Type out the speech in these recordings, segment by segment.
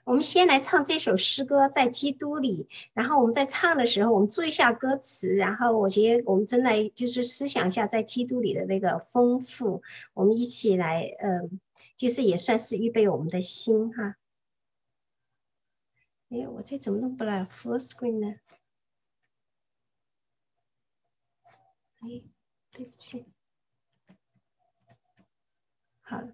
我们先来唱这首诗歌，在基督里。然后我们在唱的时候，我们注意一下歌词。然后我觉得我们真的就是思想一下在基督里的那个丰富。我们一起来，就是也算是预备我们的心哈。哎，我这怎么弄不了 full screen 呢？哎，对不起。好了。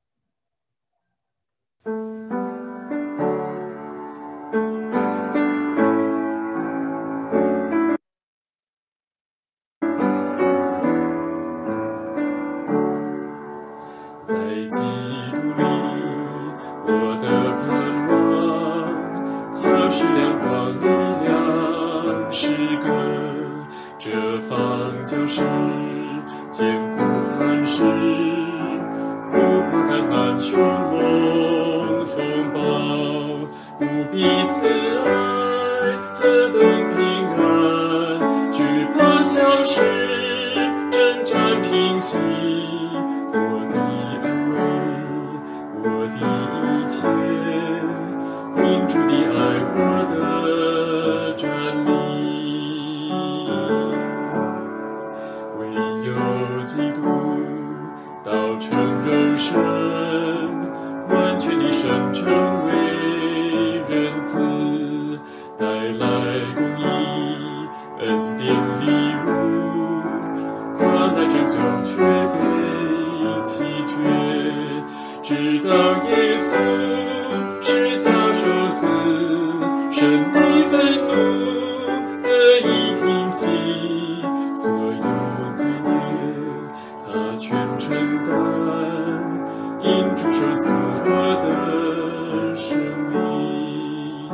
在基督里，我的盼望，它是亮光力量，是个这方就是坚固磐石，不怕干旱凶猛风暴，不彼此爱，何等平安，惧怕消失，征战平息。我的安慰，我的一切，因主的爱，我的站立。唯有基督道成肉身，完全的神成为人子，带来公义、恩典礼物，他来拯救却被弃绝，直到耶稣十架受死，神的愤怒得以停息，所有罪孽他全承担，因主受死我的生命，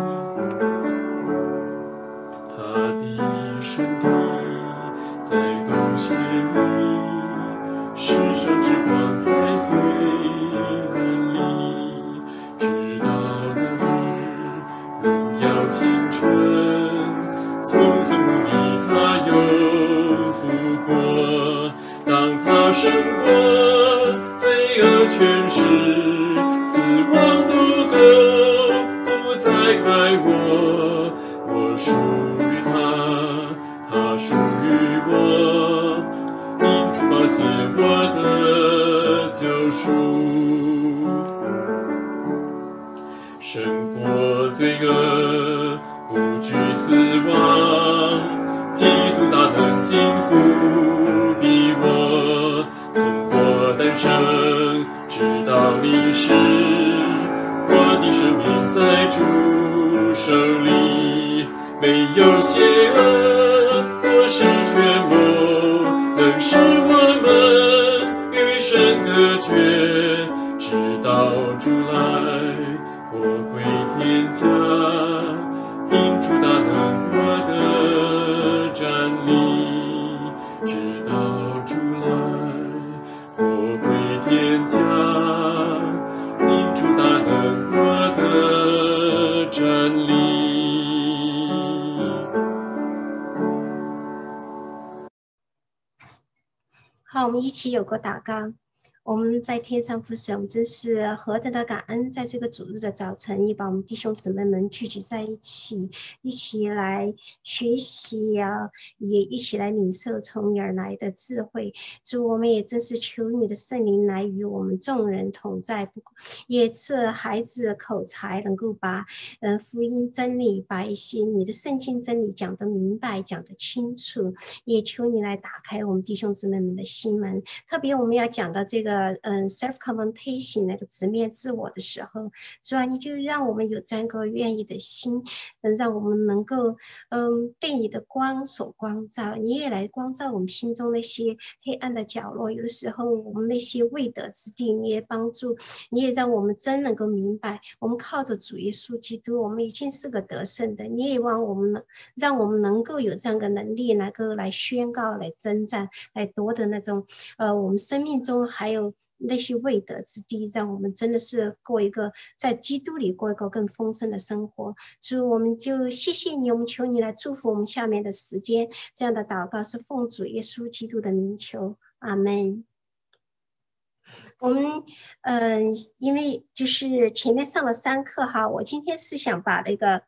他的身体在洞穴里，世上之光在黑暗里，直到那日荣耀清晨，从坟墓里他又复活。当他胜过罪恶权势，死亡毒钩不再害我，我属于他，他属于我，因主宝血我的救赎，胜过罪恶，不惧死亡，基督大能近乎逼我，从我诞生直到离世，我的生命在主手里，没有邪恶或是权谋能使我们与神隔绝，直到主来我归天家，因主大能我的站立，直到主来我归天家，因主大能我的站立。 好，我们一起有个祷告。我们在天上父神，我们真是何等的感恩，在这个主日的早晨，你把我们弟兄姊妹们聚集在一起，一起来学习啊，也一起来领受从你而来的智慧。主，我们也真是求你的圣灵来与我们众人同在，也赐孩子口才，能够把福音真理，把一些你的圣经真理讲得明白，讲得清楚。也求你来打开我们弟兄姊妹们的心门，特别我们要讲到这个self confrontation 那个直面自我的时候，主啊，你就让我们有这样一个愿意的心，让我们能够被你的光所光照，你也来光照我们心中那些黑暗的角落，有的时候我们那些未得之地，你也帮助，你也让我们真能够明白，我们靠着主耶稣基督，我们已经是个得胜的，你也让我们能够有这样的能力，能够来宣告，来征战，来夺得那种我们生命中还有那些未得之地，让我们真的是过一个在基督里过一个更丰盛的生活。所以我们就谢谢你，我们求你来祝福我们下面的时间。这样的祷告是奉主耶稣基督的名求，阿们。 我们因为就是前面上了3课哈，我今天是想把那个，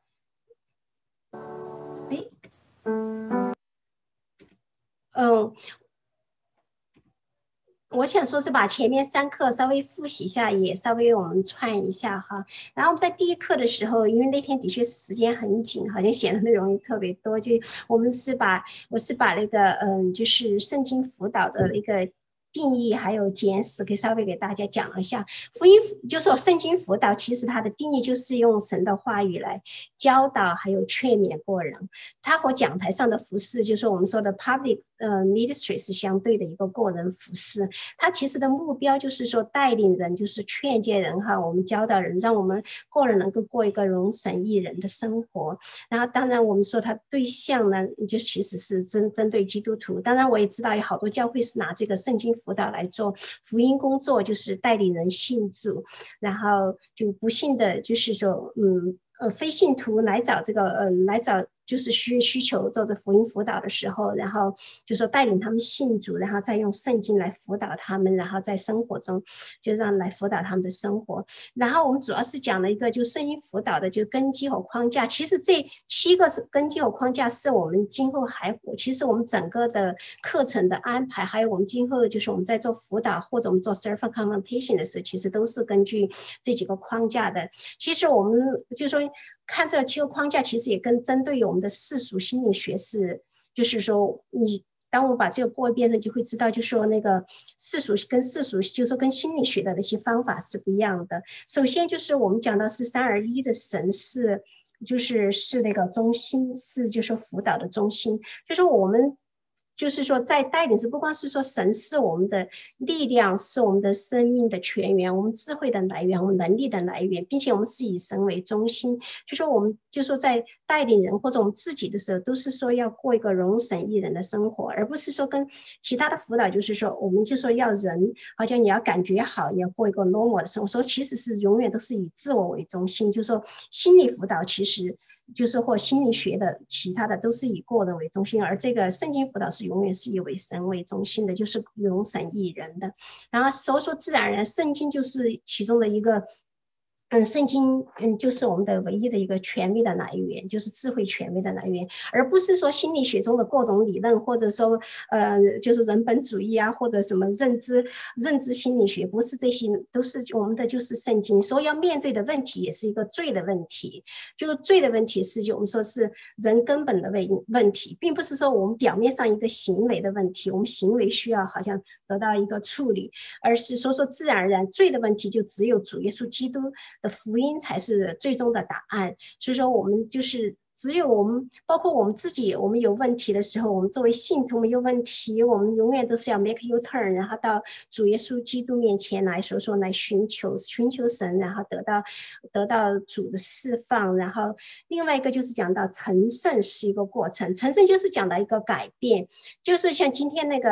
我想说是把前面3课稍微复习一下，也稍微我们串一下哈。然后我们在第1课的时候，因为那天的确时间很紧，好像写的内容也特别多，就我是把那个就是圣经辅导的一个定义还有简史，可以稍微给大家讲一下。福音就说圣经辅导，其实它的定义就是用神的话语来教导还有劝勉过人。它和讲台上的服侍，就是我们说的 public ministry 是相对的一个个人服侍。它其实的目标就是说带领人，就是劝诫人哈，我们教导人，让我们个人能够过一个容神益人的生活。然后当然我们说它对象呢，就其实是针对基督徒。当然我也知道有好多教会是拿这个圣经辅导来做福音工作，就是带领人信主，然后就不幸的就是说非信徒来找这个来找就是需求做着福音辅导的时候，然后就说带领他们信主，然后再用圣经来辅导他们，然后在生活中就让来辅导他们的生活。然后我们主要是讲了一个就圣经辅导的就根基和框架。其实这7个根基和框架是我们今后其实我们整个的课程的安排，还有我们今后就是我们在做辅导或者我们做 servant confrontation 的时候，其实都是根据这几个框架的。其实我们就说看这7个框架，其实也跟针对我们的世俗心理学是，就是说你当我们把这个过一遍，就会知道，就说那个世俗，就是说跟心理学的那些方法是不一样的。首先就是我们讲到是3而1的神是那个中心，是就是辅导的中心，就是我们。就是说，在带领是不光是说神是我们的力量，是我们的生命的泉源，我们智慧的来源，我们能力的来源，并且我们是以神为中心。就说我们就说在带领人或者我们自己的时候，都是说要过一个容神益人的生活，而不是说跟其他的辅导，就是说我们就说要人，好像你要感觉好，你要过一个 normal 的生活。说其实是永远都是以自我为中心，就是说心理辅导其实。就是或心理学的其他的都是以个人为中心，而这个圣经辅导是永远是以为神为中心的，就是容神益人的。然后说自然而然，圣经就是其中的一个。圣经就是我们的唯一的一个权威的来源，就是智慧权威的来源，而不是说心理学中的各种理论，或者说就是人本主义啊，或者什么认知心理学，不是这些，都是我们的就是圣经。所以要面对的问题也是一个罪的问题，就是罪的问题是我们说是人根本的问题，并不是说我们表面上一个行为的问题，我们行为需要好像得到一个处理，而是说自然而然罪的问题就只有主耶稣基督的福音才是最终的答案。所以说我们就是只有我们，包括我们自己，我们有问题的时候，我们作为信徒没有问题，我们永远都是要 make U turn， 然后到主耶稣基督面前来说来寻求神，然后得到主的释放。然后另外一个就是讲到成圣是一个过程，成圣就是讲到一个改变，就是像今天那个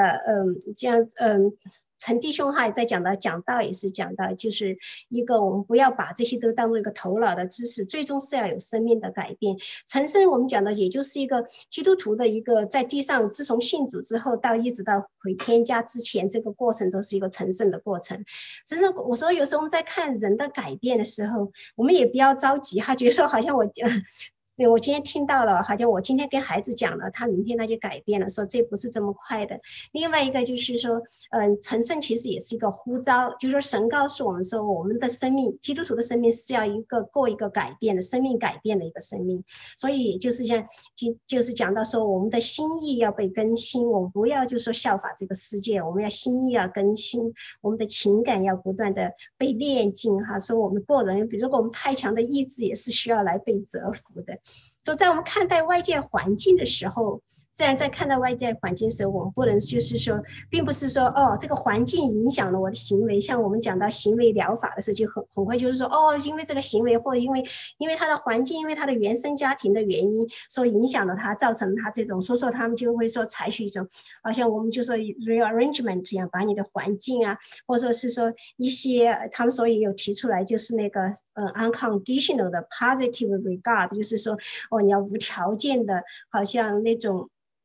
陈弟兄哈也在讲到也是讲到，就是一个我们不要把这些都当做一个头脑的知识，最终是要有生命的改变。成圣我们讲的也就是一个基督徒的一个在地上，自从信主之后到一直到回天家之前，这个过程都是一个成圣的过程。只是我说有时候我们在看人的改变的时候，我们也不要着急哈，觉得说好像我今天听到了，好像我今天跟孩子讲了，他明天他就改变了，说这不是这么快的。另外一个就是说，成圣其实也是一个呼召，就是说神告诉我们说，我们的生命，基督徒的生命是要过一个改变的生命，改变的一个生命。所以就是就是讲到说，我们的心意要被更新，我们不要就说效法这个世界，我们要心意要更新，我们的情感要不断的被炼净哈。说我们个人，比如说我们太强的意志也是需要来被折服的。所以在我们看待外界环境的时候，自然在看待外界环境的时候，我们不能就是说，并不是说这个环境影响了我的行为。像我们讲到行为疗法的时候，就很快就是说因为这个行为，或者因为他的环境，因为他的原生家庭的原因，所影响了他，造成他这种，所以说他们就会说采取一种，好像我们就说 rearrangement 一样，把你的环境啊，或者是说一些他们所以有提出来，就是那个unconditional 的 positive regard， 就是说你要无条件的，好像那种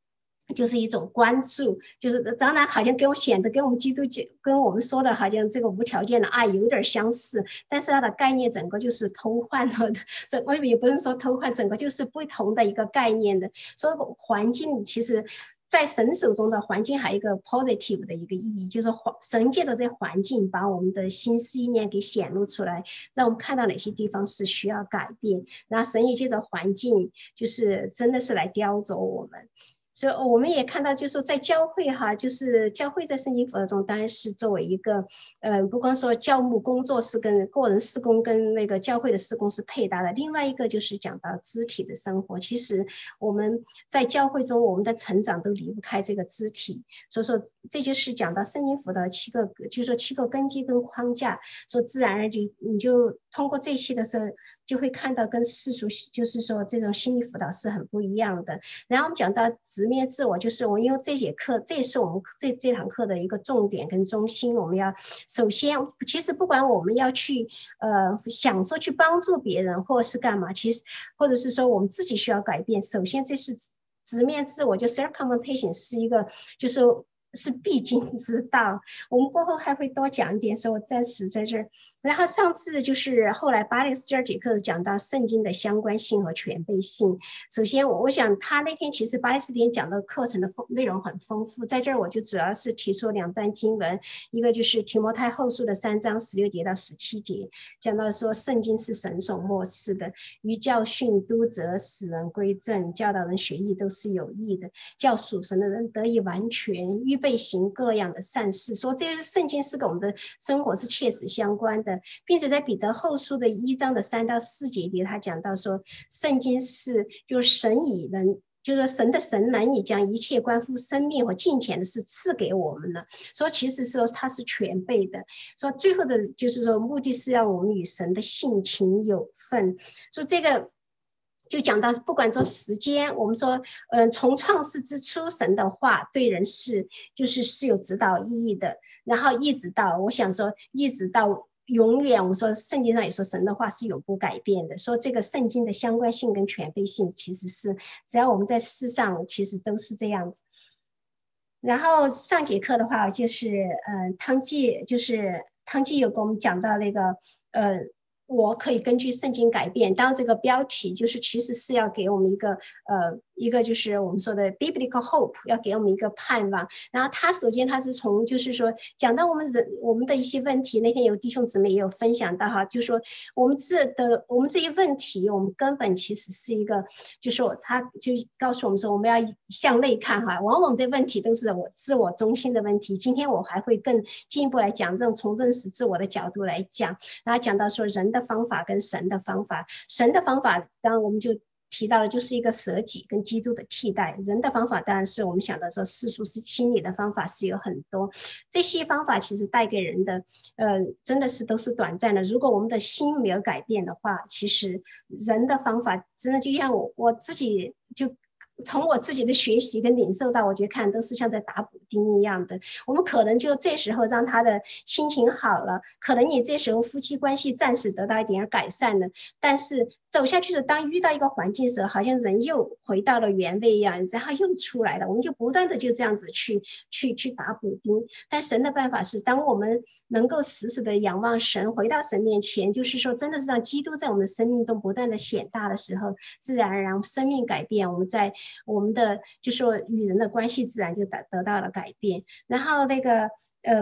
就是一种关注，就是当然好像跟我显得跟我们基督教跟我们说的好像这个无条件的爱有点相似，但是它的概念整个就是偷换了的，这我也不能说偷换，整个就是不同的一个概念的。所以环境其实在神手中的环境还有一个 positive 的一个意义，就是神借着这环境把我们的心思意念给显露出来，让我们看到哪些地方是需要改变，然后神也借着环境就是真的是来雕琢我们。所以我们也看到，就是说在教会哈，就是教会在圣经辅导中，当然是作为一个，不光说教牧工作是跟个人事工跟那个教会的事工是配搭的，另外一个就是讲到肢体的生活。其实我们在教会中，我们的成长都离不开这个肢体，所以说这就是讲到圣经辅导就是说7个根基跟框架，说自然而然你就通过这些的时候，就会看到跟世俗就是说这种心理辅导是很不一样的。然后我们讲到直面自我，就是我因为这节课，这也是我们这堂课的一个重点跟中心。我们要首先，其实不管我们要去想说去帮助别人，或者是干嘛，其实或者是说我们自己需要改变，首先这是直面自我，就 self confrontation 是一个是必经之道。我们过后还会多讲一点，所以我暂时在这儿。然后上次就是后来巴利斯第二节课讲到圣经的相关性和全备性。首先我想他那天其实巴利斯天讲的课程的内容很丰富，在这儿我就主要是提出2段经文，一个就是提摩太后书的3章16节到17节，讲到说圣经是神所默示的，于教训、督责、使人归正、教导人学义都是有益的，叫属神的人得以完全，预备行各样的善事。说这些圣经是跟我们的生活是切实相关的，并且在彼得后书的1章的3到4节里，他讲到说，圣经是就是神以人。就是说神的神能以将一切关乎生命和金钱的事赐给我们了，说其实说它是全备的，说最后的就是说目的是让我们与神的性情有份。说这个就讲到不管说时间，我们说从创世之初神的话对人是有指导意义的，然后一直到我想说一直到永远，我们说圣经上也说神的话是永不改变的，说这个圣经的相关性跟全备性其实是只要我们在世上其实都是这样子。然后上节课的话就是汤季有跟我们讲到那个我可以根据圣经改变，当这个标题就是其实是要给我们一个就是我们说的 biblical hope， 要给我们一个盼望。然后首先他是从就是说讲到我们的一些问题，那天有弟兄姊妹也有分享到哈，就是说我们这些问题，我们根本其实是一个，就是说他就告诉我们说我们要向内看哈，往往这问题都是自我中心的问题。今天我还会更进一步来讲这种从认识自我的角度来讲，然后讲到说人的方法跟神的方法，神的方法当然我们就提到的就是一个舍己跟基督的替代，人的方法当然是我们想到说世俗是心理的方法是有很多，这些方法其实带给人的真的是都是短暂的，如果我们的心没有改变的话，其实人的方法真的就像我自己就从我自己的学习跟领受到，我觉得看都是像在打补丁一样的。我们可能就这时候让他的心情好了，可能你这时候夫妻关系暂时得到一点改善了，但是走下去的当遇到一个环境的时候，好像人又回到了原位一样，然后又出来了，我们就不断的就这样子去打补丁。但神的办法是，当我们能够时时的仰望神，回到神面前，就是说真的是让基督在我们的生命中不断的显大的时候，自然而然生命改变，我们的就说与人的关系自然就得到了改变。然后那个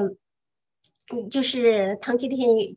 就是唐吉那天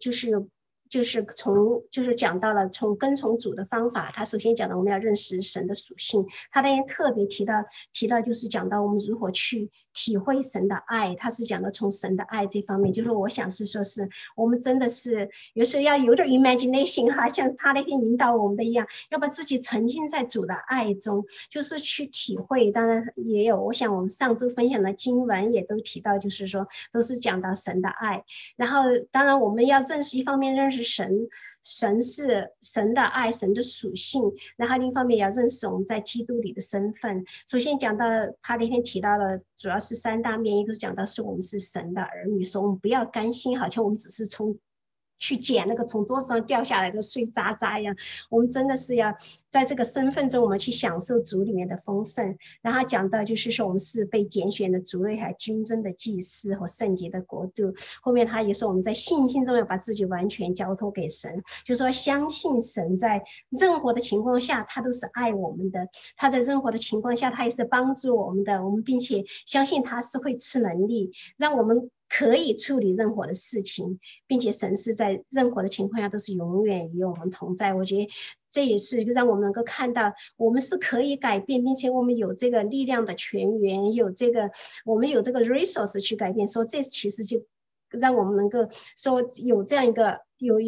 就是讲到了跟从主的方法，他首先讲到我们要认识神的属性，他那天特别提到就是讲到我们如何去体会神的爱，他是讲到从神的爱这方面，就是我想是说是我们真的是有时候要有点 imagination 哈，像他那天引导我们的一样，要把自己沉浸在主的爱中，就是去体会。当然也有，我想我们上周分享的经文也都提到，就是说都是讲到神的爱。然后当然我们要认识，一方面认识神是神的爱，神的属性，然后另一方面也要认识我们在基督里的身份。首先讲到他那天提到了主要是3大面，一个是讲到是我们是神的儿女，说我们不要甘心好像我们只是从去捡那个从桌子上掉下来的碎渣渣一样。我们真的是要在这个身份中，我们去享受主里面的丰盛。然后讲到就是说，我们是被拣选的族类，还君尊的祭司和圣洁的国度。后面他也说，我们在信心中要把自己完全交托给神，就是说相信神在任何的情况下，他都是爱我们的，他在任何的情况下，他也是帮助我们的。我们并且相信他是会赐能力，让我们可以处理任何的事情，并且神是在任何的情况下都是永远与我们同在。我觉得这也是让我们能够看到，我们是可以改变，并且我们有这个力量的泉源，我们有这个 resource 去改变。说这其实就让我们能够说有这样一个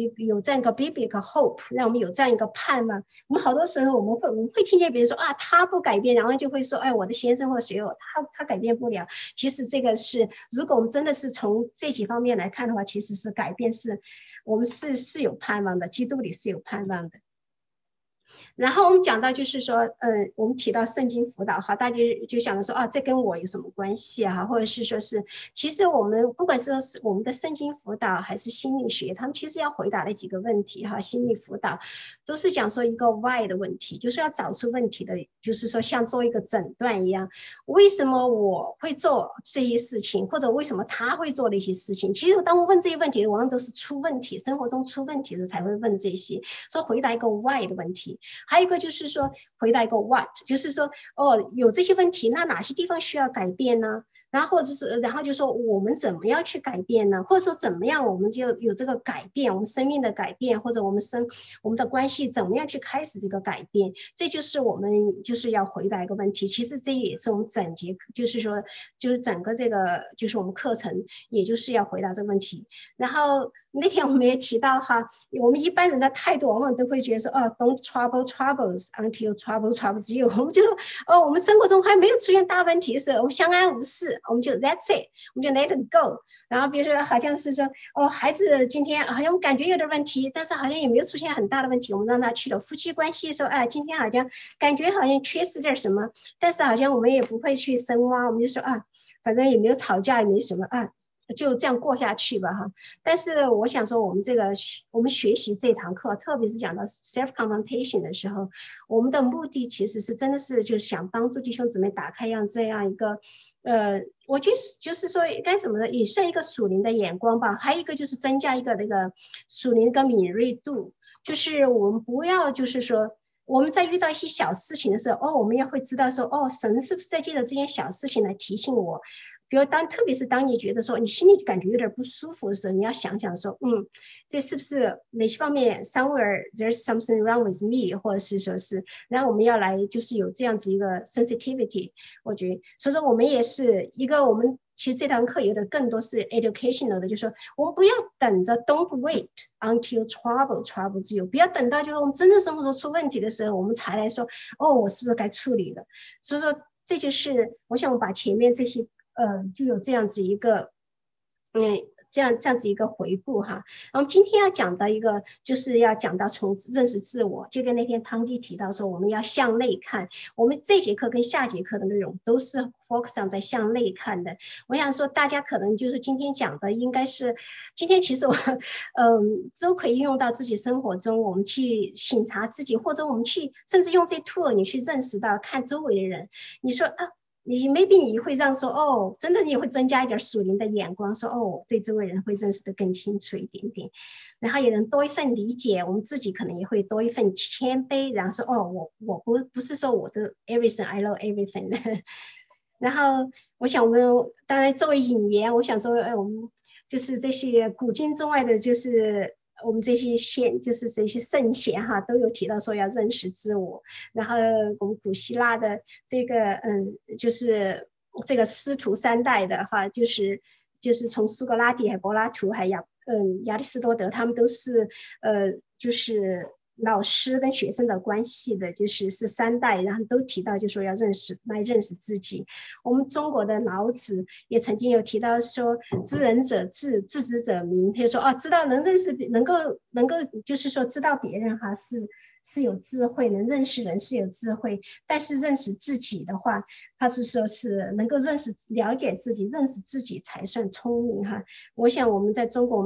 biblical hope， 让我们有这样一个盼望。我们好多时候我们会听见别人说啊，他不改变，然后就会说，哎，我的先生或学友他改变不了。其实这个是，如果我们真的是从这几方面来看的话，其实是改变是我们是有盼望的，基督里是有盼望的。然后我们讲到就是说，我们提到圣经辅导哈，大家就想着说啊，这跟我有什么关系啊？或者是说是，其实我们不管是我们的圣经辅导还是心理学，他们其实要回答的几个问题哈，心理辅导都是讲说一个 why 的问题，就是要找出问题的，就是说像做一个诊断一样，为什么我会做这些事情，或者为什么他会做的一些事情？其实当我问这些问题，往往都是出问题，生活中出问题的才会问这些，说回答一个 why 的问题。还有一个就是说回答一个 what， 就是说有这些问题，那哪些地方需要改变呢？然后就说我们怎么样去改变呢？或者说怎么样我们就有这个改变，我们生命的改变，或者我们的关系怎么样去开始这个改变？这就是我们就是要回答一个问题。其实这也是我们整节就是说就是整个这个就是我们课程，也就是要回答这个问题。然后那天我们也提到哈，我们一般人的态度往往都会觉得说don't trouble troubles until trouble troubles you。我们就我们生活中还没有出现大问题的时候，我们相安无事，我们就 that's it， 我们就 let it go。然后比如说好像是说孩子今天好像感觉有点问题，但是好像也没有出现很大的问题，我们让他去了。夫妻关系说今天好像感觉好像缺失点什么，但是好像我们也不会去深挖，我们就说反正也没有吵架，也没什么就这样过下去吧哈。但是我想说，我们学习这堂课，特别是讲到 self confrontation 的时候，我们的目的其实是真的是就是想帮助弟兄姊妹打开这样一个我觉得就是说该怎么呢，也算一个属灵的眼光吧。还有一个就是增加一个那个属灵的敏锐度，就是我们不要就是说我们在遇到一些小事情的时候，我们也会知道说神是不是在借着这件小事情来提醒我。比如特别是当你觉得说你心里感觉有点不舒服的时候，你要想想说这是不是哪些方面 somewhere there's something wrong with me， 或者是说是，然后我们要来就是有这样子一个 sensitivity。 我觉得所以说我们也是一个，我们其实这堂课有点更多是 educational 的，就是说我们不要等着 don't wait until troubles you， 不要等到就是我们真正生活中出问题的时候我们才来说我是不是该处理了。所以说这就是我想我把前面这些就有这样子一个这样子一个回顾哈。我们今天要讲的一个就是要讲到从认识自我，就跟那天汤基提到说我们要向内看。我们这节课跟下节课的内容都是 focus on 在向内看的。我想说大家可能就是今天讲的应该是今天其实我都可以应用到自己生活中，我们去省察自己，或者我们去甚至用这 tool 你去认识到看周围的人，你说maybe 你会让说真的你也会增加一点属灵的眼光，说对周围人会认识得更清楚一点点，然后也能多一份理解，我们自己可能也会多一份谦卑，然后说我不是说我的 everything I know everything 然后我想我们当然作为引言，我想说我们就是这些古今中外的就是我们这些就是这些圣贤哈，都有提到说要认识自我。然后我们古希腊的这个就是这个师徒三代的哈，就是从苏格拉底还柏拉图还亚里士多德，他们都是就是老师跟学生的关系的，就是三代，然后都提到就说要认识自己。我们中国的老子也曾经有提到说知人者智，知之者明。他就说知道能认识能够就是说知道别人哈是有智慧，能认识人是有智慧，但是认识自己的话，他是说是能够了解自己，认识自己才算聪明哈。我想我们在中国我们也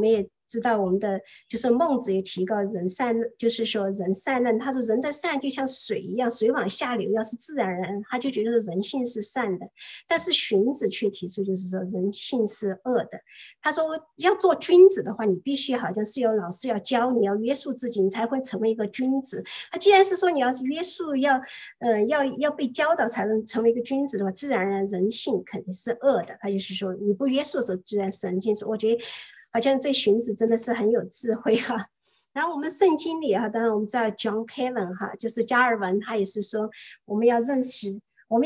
知道我们的就是孟子也提到人善，就是说人善任，他说人的善就像水一样，水往下流，要是自然而然，他就觉得人性是善的。但是荀子却提出就是说人性是恶的。他说要做君子的话，你必须好像是有老师要教你，要约束自己，你才会成为一个君子。他既然是说你要约束，要被教导才能成为一个君子的话，自然而然人性肯定是恶的。他就是说你不约束的时候，自然是人性是。我觉得好像这荀子真的是很有智慧哈。然后我们圣经里哈，当然我们知道 John Calvin 哈，就是加尔文，他也是说我们要认识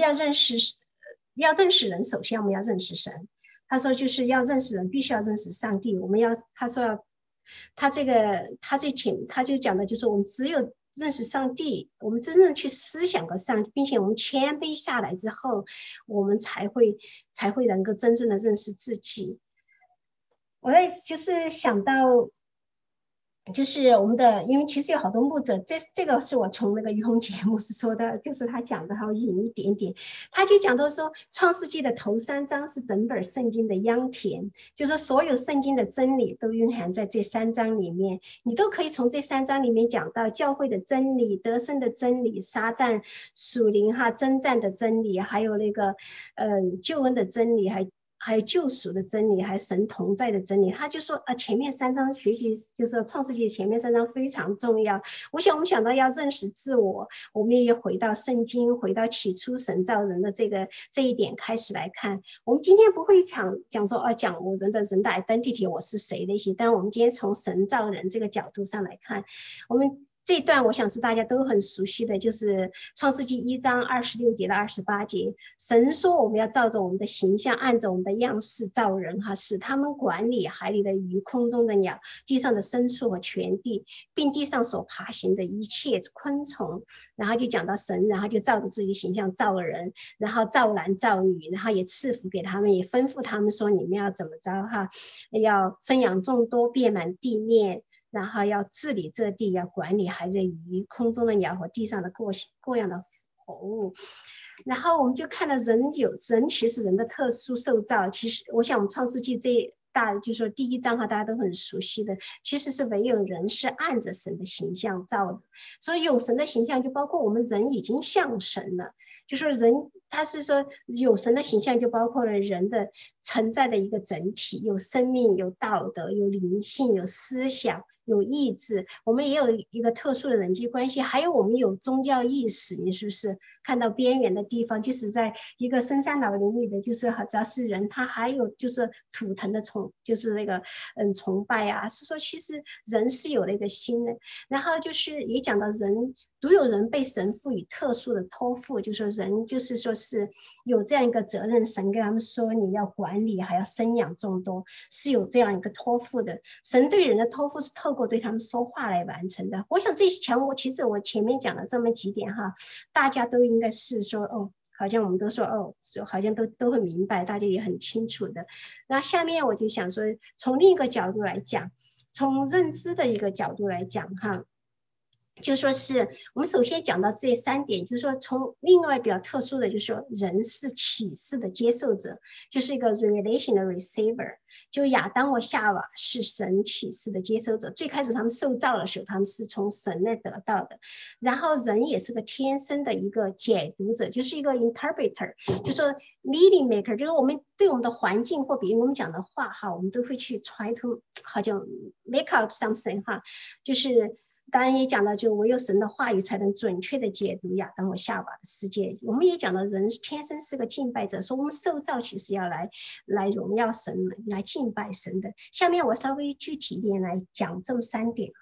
人，首先我们要认识神。他说就是要认识人，必须要认识上帝。他说他就讲的就是我们只有认识上帝，我们真正去思想个上帝，并且我们谦卑下来之后，我们才会能够真正的认识自己。我就是想到，就是我们的，因为其实有好多牧者，这个是我从那个于洪节目是说的，就是他讲的，还有引一点点，他就讲到说，创世纪的头3章是整本圣经的秧田，就是所有圣经的真理都蕴含在这3章里面，你都可以从这3章里面讲到教会的真理、得胜的真理、撒旦属灵征战的真理，还有那个救恩的真理，还有救赎的真理，还有神同在的真理。他就说前面3章学习就是创世纪前面3章非常重要。我们想到要认识自我，我们也回到圣经，回到起初神造人的这一点开始来看。我们今天不会讲说讲我人的 identity 我是谁那些，但我们今天从神造人这个角度上来看，我们这一段我想是大家都很熟悉的，就是创世纪1章26节到28节，神说我们要照着我们的形象，按着我们的样式造人使他们管理海里的鱼、空中的鸟、地上的牲畜和全地，并地上所爬行的一切昆虫。然后就讲到神，然后就照着自己的形象造人，然后造男造女，然后也赐福给他们，也吩咐他们说你们要怎么着要生养众多，遍满地面，然后要治理这地，要管理海里的鱼、空中的鸟和地上的各样的活物。然后我们就看到人其实人的特殊受造，其实我想我们创世纪就是说第1章大家都很熟悉的，其实是唯有人是按着神的形象造的，所以有神的形象就包括我们人已经像神了，就说人他是说有神的形象就包括了人的存在的一个整体，有生命、有道德、有灵性、有思想、有意志，我们也有一个特殊的人际关系，还有我们有宗教意识。你是不是看到边缘的地方，就是在一个深山老林里的，就是只要是人，他还有就是图腾的就是那个崇拜是说其实人是有那个心的。然后就是也讲到人独有人被神赋予特殊的托付，就说人就是说是有这样一个责任，神跟他们说你要管理还要生养众多，是有这样一个托付的。神对人的托付是透过对他们说话来完成的。我想这些其实我前面讲了这么几点大家都应该是说好像我们都说好像都很明白，大家也很清楚的。那下面我就想说从另一个角度来讲，从认知的一个角度来讲就说是我们首先讲到这3点，就是说从另外比较特殊的，就是说人是启示的接受者，就是一个 revelation 的 receiver。就亚当和夏娃是神启示的接受者，最开始他们受造的时候，他们是从神那得到的。然后人也是个天生的一个解读者，就是一个 interpreter， 就说 meaning maker， 就是我们对我们的环境或别人我们讲的话我们都会去 try to 好像 make out something 就是当然也讲到，就唯有神的话语才能准确的解读亚当和夏娃的世界。我们也讲到，人天生是个敬拜者，说我们受造其实要来荣耀神，来敬拜神的。下面我稍微具体一点来讲这么3点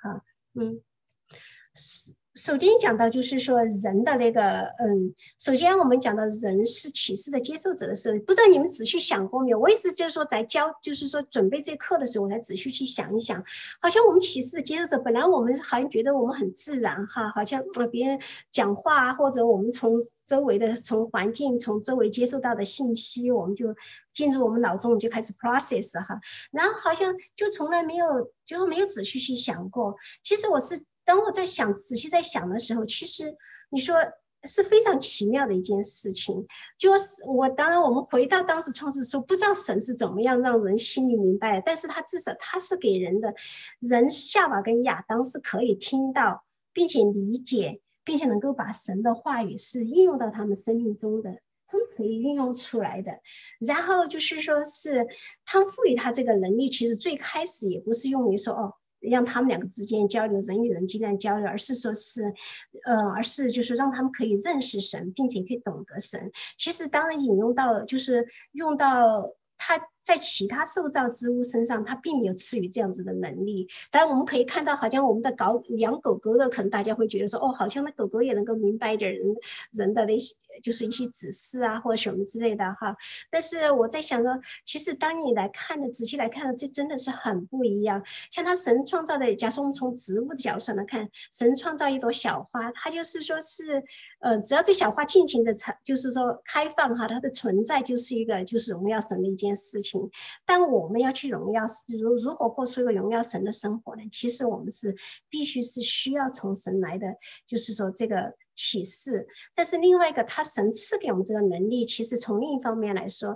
首先讲到就是说人的那个首先我们讲到人是启示的接受者的时候，不知道你们仔细想过没有？我也是就是说在就是说准备这课的时候，我才仔细去想一想，好像我们启示的接受者，本来我们好像觉得我们很自然好像别人讲话或者我们从周围的从环境从周围接受到的信息，我们就进入我们脑中，我们就开始 process 然后好像就从来没有仔细去想过。其实当我仔细在想的时候，其实你说是非常奇妙的一件事情。就是当然我们回到当时创世的时候，不知道神是怎么样让人心里明白的，但是他至少他是给人夏娃跟亚当是可以听到并且理解，并且能够把神的话语是应用到他们生命中的，他们可以运用出来的。然后就是说是他赋予他这个能力，其实最开始也不是用于说让他们两个之间交流，人与人之间交流，而是说是，而是就是让他们可以认识神，并且可以懂得神。其实当然引用到，就是用到他在其他受造之物身上，他并没有赐予这样子的能力。当然我们可以看到，好像我们的养狗狗的，可能大家会觉得说，好像那狗狗也能够明白一点人的那些，就是一些指示啊，或者什么之类的哈。但是我在想说，其实当你仔细来看的，这真的是很不一样。像他神创造的，假设我们从植物的角度上来看，神创造一朵小花，它就是说是，只要这小花尽情的就是说开放哈，它的存在就是一个就是荣耀神的一件事情。但我们要去荣耀，如果过出一个荣耀神的生活呢？其实我们是必须是需要从神来的，就是说这个启示。但是另外一个，他神赐给我们这个能力，其实从另一方面来说，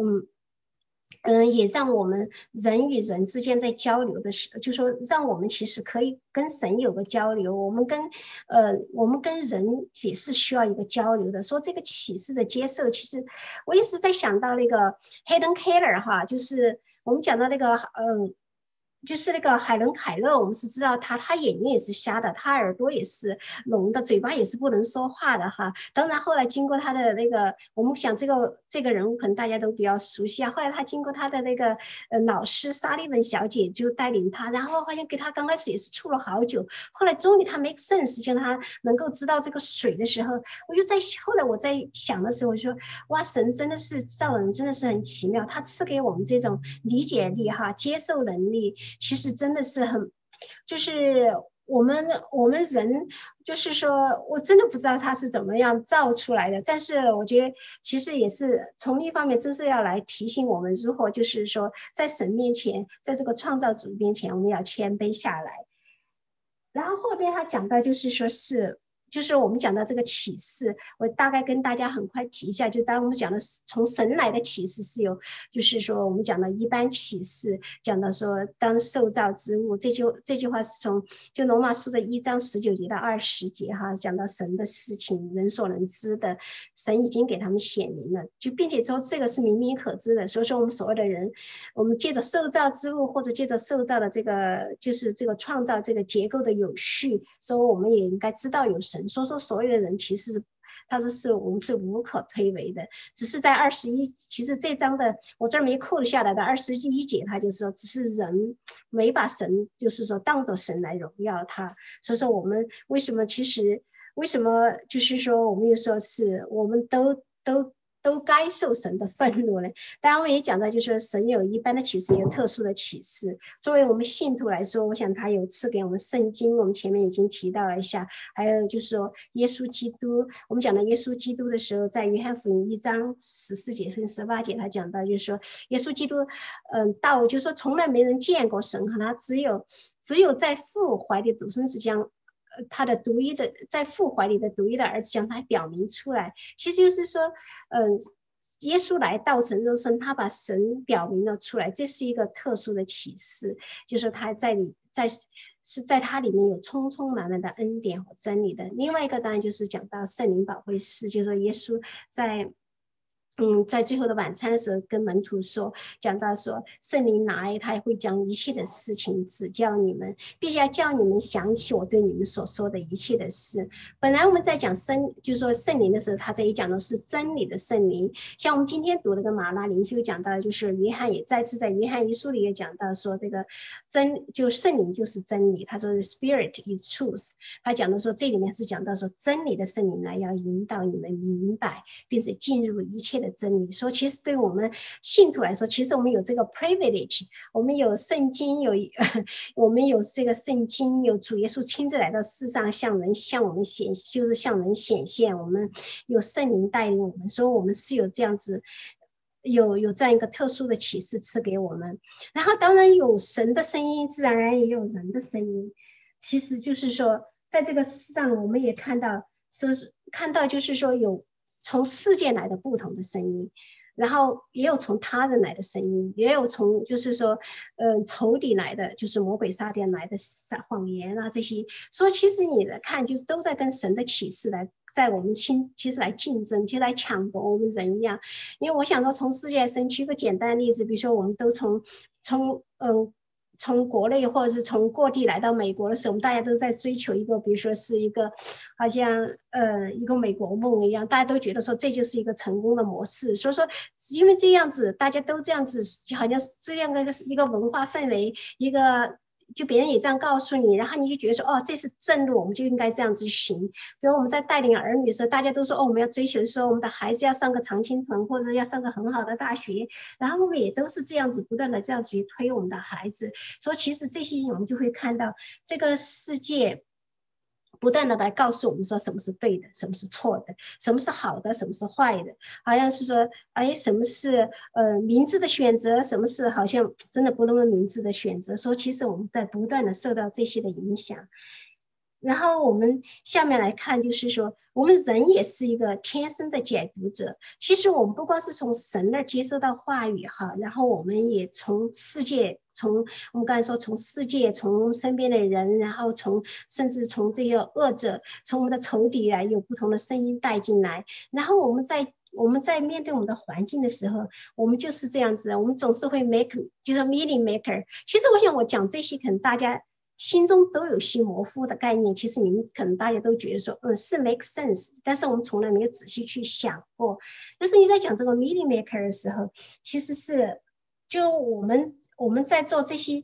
也让我们人与人之间在交流的时候，就说让我们其实可以跟神有个交流，我们跟人也是需要一个交流的。说这个启示的接受，其实我也是在想到那个 Helen Keller 哈，就是我们讲到那个就是那个海伦凯勒，我们是知道他眼睛也是瞎的，他耳朵也是聋的，嘴巴也是不能说话的哈。当然后来经过他的那个，我们想这个人物可能大家都比较熟悉啊。后来他经过他的那个老师莎莉文小姐就带领他，然后好像给他刚开始也是处了好久，后来终于他 make sense， 就他能够知道这个水的时候，后来我在想的时候，我说哇，神真的是造人真的是很奇妙，他赐给我们这种理解力哈，接受能力。其实真的是很，就是我们人，就是说我真的不知道他是怎么样造出来的，但是我觉得其实也是从另一方面，真是要来提醒我们，如何就是说在神面前，在这个创造主面前，我们要谦卑下来。然后后边他讲到就是说是。就是我们讲到这个启示，我大概跟大家很快提一下。就当我们讲的从神来的启示是有，就是说我们讲的一般启示，讲到说当受造之物，这句话是从就罗马书的1章19节到20节哈，讲到神的事情，人所能知的，神已经给他们显明了，就并且说这个是明明可知的。所以说我们所有的人，我们借着受造之物或者借着受造的这个就是这个创造这个结构的有序，所以我们也应该知道有神。说所有的人其实他说是我们是无可推诿的，只是在21，其实这章的我这儿没扣下来的21节，他就是说只是人没把神就是说当作神来荣耀他。所以说我们为什么就是说我们有时候是我们都该受神的愤怒呢？当然我也讲到就是说神有一般的启示，也有特殊的启示。作为我们信徒来说，我想他有赐给我们圣经，我们前面已经提到了一下。还有就是说耶稣基督，我们讲到耶稣基督的时候，在约翰福音1章14节跟18节，他讲到就是说耶稣基督到就是说从来没人见过神，他只有在父怀里独生子将他的独一的在父怀里的独一的儿子将他表明出来。其实就是说耶稣来道成肉身，他把神表明了出来，这是一个特殊的启示，就是他是在他里面有充充满满的恩典和真理的。另外一个当然就是讲到圣灵保惠师，就是说耶稣在最后的晚餐的时候跟门徒说，讲到说圣灵来，他也会将一切的事情指教你们，必须要叫你们想起我对你们所说的一切的事。本来我们在讲就是说圣灵的时候，他这里讲的是真理的圣灵。像我们今天读那个马拉灵修讲到的，就是约翰也再次在约翰一书里也讲到说这个就圣灵就是真理，他说 The Spirit is truth。他讲的说这里面是讲到说真理的圣灵来要引导你们明白，并且进入一切的真理。说其实对我们信徒来说，其实我们有这个 privilege， 我们有圣经，我们有这个圣经，有主耶稣亲自来到世上向人显现，我们有圣灵带领我们，所以我们是有这样子有这样一个特殊的启示赐给我们。然后当然有神的声音，自然而然也有人的声音。其实就是说在这个世上我们也看到所以看到就是说有从世界来的不同的声音，然后也有从他人来的声音，也有从就是说仇敌来的，就是魔鬼撒旦来的谎言啊这些。所以其实你来看，就是都在跟神的启示来在我们心其实来竞争，其实来抢夺我们人一样。因为我想说从世界生举个简单的例子，比如说我们都从国内或者是从各地来到美国的时候，我们大家都在追求一个，比如说是一个好像一个美国梦一样，大家都觉得说这就是一个成功的模式。所以说，因为这样子，大家都这样子，好像是这样的一个文化氛围，一个就别人也这样告诉你，然后你就觉得说，哦，这是正路，我们就应该这样子行。比如我们在带领儿女的时候，大家都说，哦，我们要追求说我们的孩子要上个常青藤，或者要上个很好的大学，然后我们也都是这样子不断的这样子去推我们的孩子。所以其实这些我们就会看到这个世界不断的来告诉我们说什么是对的，什么是错的，什么是好的，什么是坏的，好像是说，哎，什么是明智的选择，什么是好像真的不那么明智的选择。所以其实我们在不断的受到这些的影响。然后我们下面来看，就是说，我们人也是一个天生的解读者。其实我们不光是从神那儿接收到话语哈，然后我们也从世界，从我们刚才说从世界，从身边的人，然后甚至从这个恶者，从我们的仇敌来有不同的声音带进来。然后我们在面对我们的环境的时候，我们就是这样子，我们总是会 就是 meaning maker。其实我想我讲这些，可能大家心中都有些模糊的概念，其实你们可能大家都觉得说，是 make sense， 但是我们从来没有仔细去想过。就是你在讲这个 meaning maker 的时候，其实是就我们在做这些，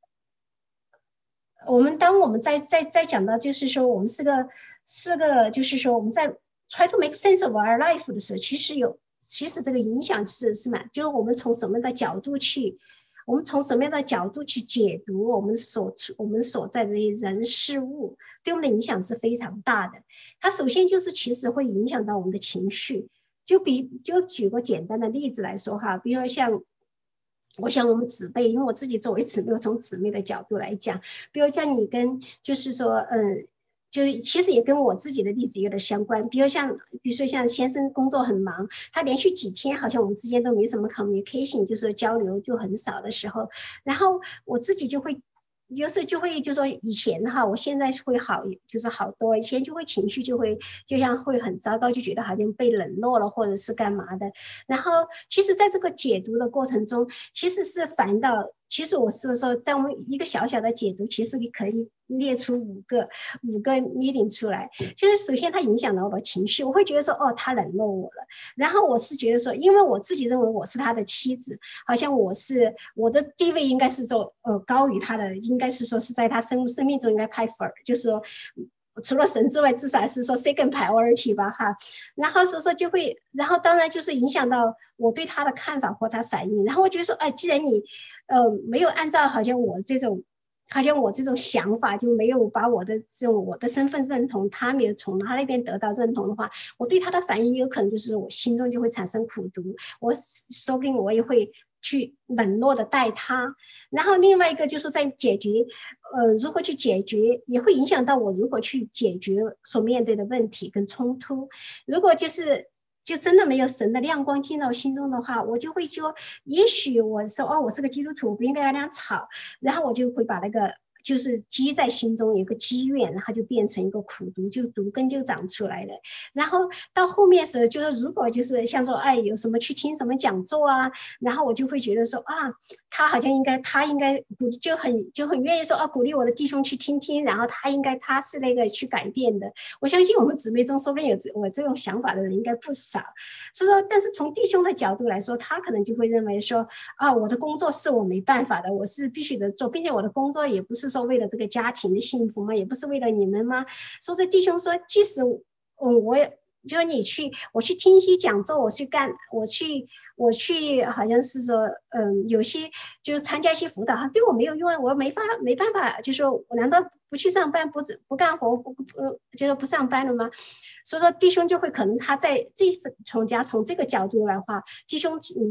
当我们在讲到就是说我们是个就是说我们在 try to make sense of our life 的时候，其实这个影响是蛮，就是我们从什么样的角度去。我们从什么样的角度去解读我们所在的这些人事物，对我们的影响是非常大的。它首先就是其实会影响到我们的情绪。就举个简单的例子来说哈，比如像我想我们姊妹，因为我自己作为姊妹，我从姊妹的角度来讲，比如像你跟就是说就其实也跟我自己的例子有点相关，比如说像先生工作很忙，他连续几天好像我们之间都没什么 communication， 就是交流就很少的时候，然后我自己就会就说以前哈，我现在会好，就是好多。以前就会情绪就像会很糟糕，就觉得好像被冷落了或者是干嘛的。然后其实在这个解读的过程中，其实是反映到，其实我是说，在我们一个小小的解读，其实你可以列出五个 meaning 出来。就是首先它影响到我的情绪，我会觉得说，哦，他冷落我了。然后我是觉得说，因为我自己认为我是他的妻子，好像我的地位应该是高于他的，应该是说是在他生命中应该排分，就是说除了神之外，至少是说 second priority 吧哈。然后所以说就会，然后当然就是影响到我对他的看法或他反应。然后我觉得说，哎，既然你没有按照好像我这种想法，就没有把我的身份认同，他没有从他那边得到认同的话，我对他的反应有可能就是我心中就会产生苦毒，我说不定我也会去冷落的待他。然后另外一个就是在解决如何去解决，也会影响到我如何去解决所面对的问题跟冲突。如果就真的没有神的亮光进到心中的话，我就会说，也许我说我是个基督徒，不应该跟他吵，然后我就会把那个就是积在心中有个积怨，然后就变成一个苦毒，就毒根就长出来了。然后到后面时就是如果就是像说有什么去听什么讲座啊，然后我就会觉得说他应该就很愿意说鼓励我的弟兄去听听，然后他是那个去改变的。我相信我们姊妹中说不定有我这种想法的人应该不少。所以说，但是从弟兄的角度来说，他可能就会认为说我的工作是我没办法的，我是必须得做，并且我的工作也不是说为了这个家庭的幸福吗？也不是为了你们吗？所以这弟兄说，即使我就是我去听一些讲座，我去好像是说有些就是参加一些辅导，对我没有用，我没办法，就说我难道不去上班，不干活，就是不上班了吗？所以说弟兄就会可能他在从这个角度来话，弟兄你要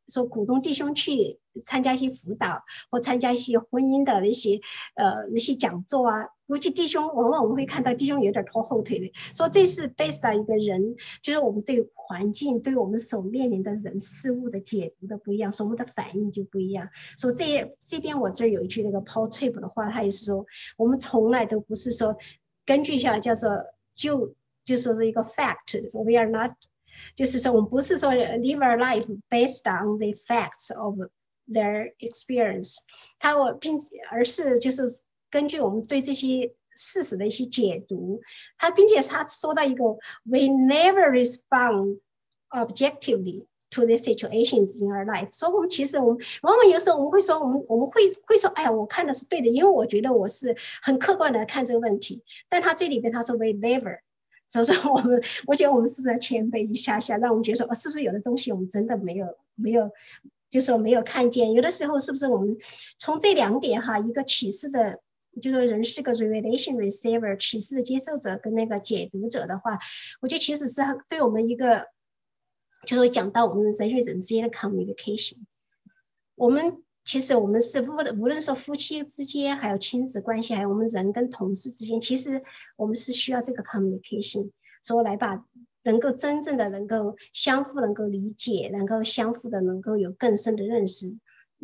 说鼓动弟兄去参加一些辅导或参加一些婚姻的那些讲座啊，估计弟兄往往我们会看到弟兄有点拖后腿的，说这是 based on 一个人，就是我们对环境对我们所面临的人事物的解读的不一样，所以我们的反应就不一样。所以这边我这有一句那个 Paul Tripp 的话，他也是说我们从来都不是说根据下叫做就说是一个 fact， we are not， 就是说我们不是说 live our life based on the facts of their experience， 而是就是根据我们对这些事实的一些解读，并且他说到一个 we never respond objectively to the situations in our life， 所以我们其实我们往往有时候我们会说我们会说，哎呀，我看的是对的，因为我觉得我是很客观的看这个问题，但他这里边他说 we never。所以说我觉得我们是不是要谦卑一下，让我们觉得说，是不是有的东西我们真的没有，就是说没有看见。有的时候是不是我们从这两点哈，一个启示的，就是说人是个 revelation receiver， 启示的接受者跟那个解读者的话，我觉得其实是对我们一个，就是讲到我们人与人之间的 communication， 其实我们是无论是夫妻之间，还有亲子关系，还有我们人跟同事之间，其实我们是需要这个 communication， 所以来把能够真正的能够相互能够理解，能够相互的能够有更深的认识，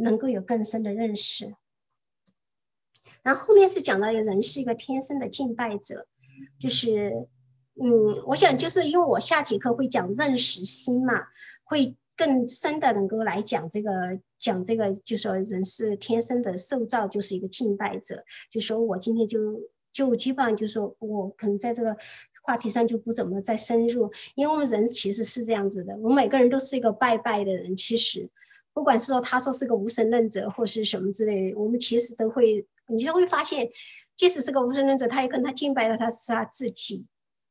然后后面是讲到人是一个天生的敬拜者，就是我想就是因为我下节课会讲认识心嘛，会更深的能够来讲这个，就说人是天生的受造就是一个敬拜者，就说我今天就基本上就说我可能在这个话题上就不怎么再深入，因为我们人其实是这样子的，我们每个人都是一个拜拜的人，其实不管是说他说是个无神论者或是什么之类的，我们其实你就会发现，即使是个无神论者，他也跟他敬拜的他是他自己，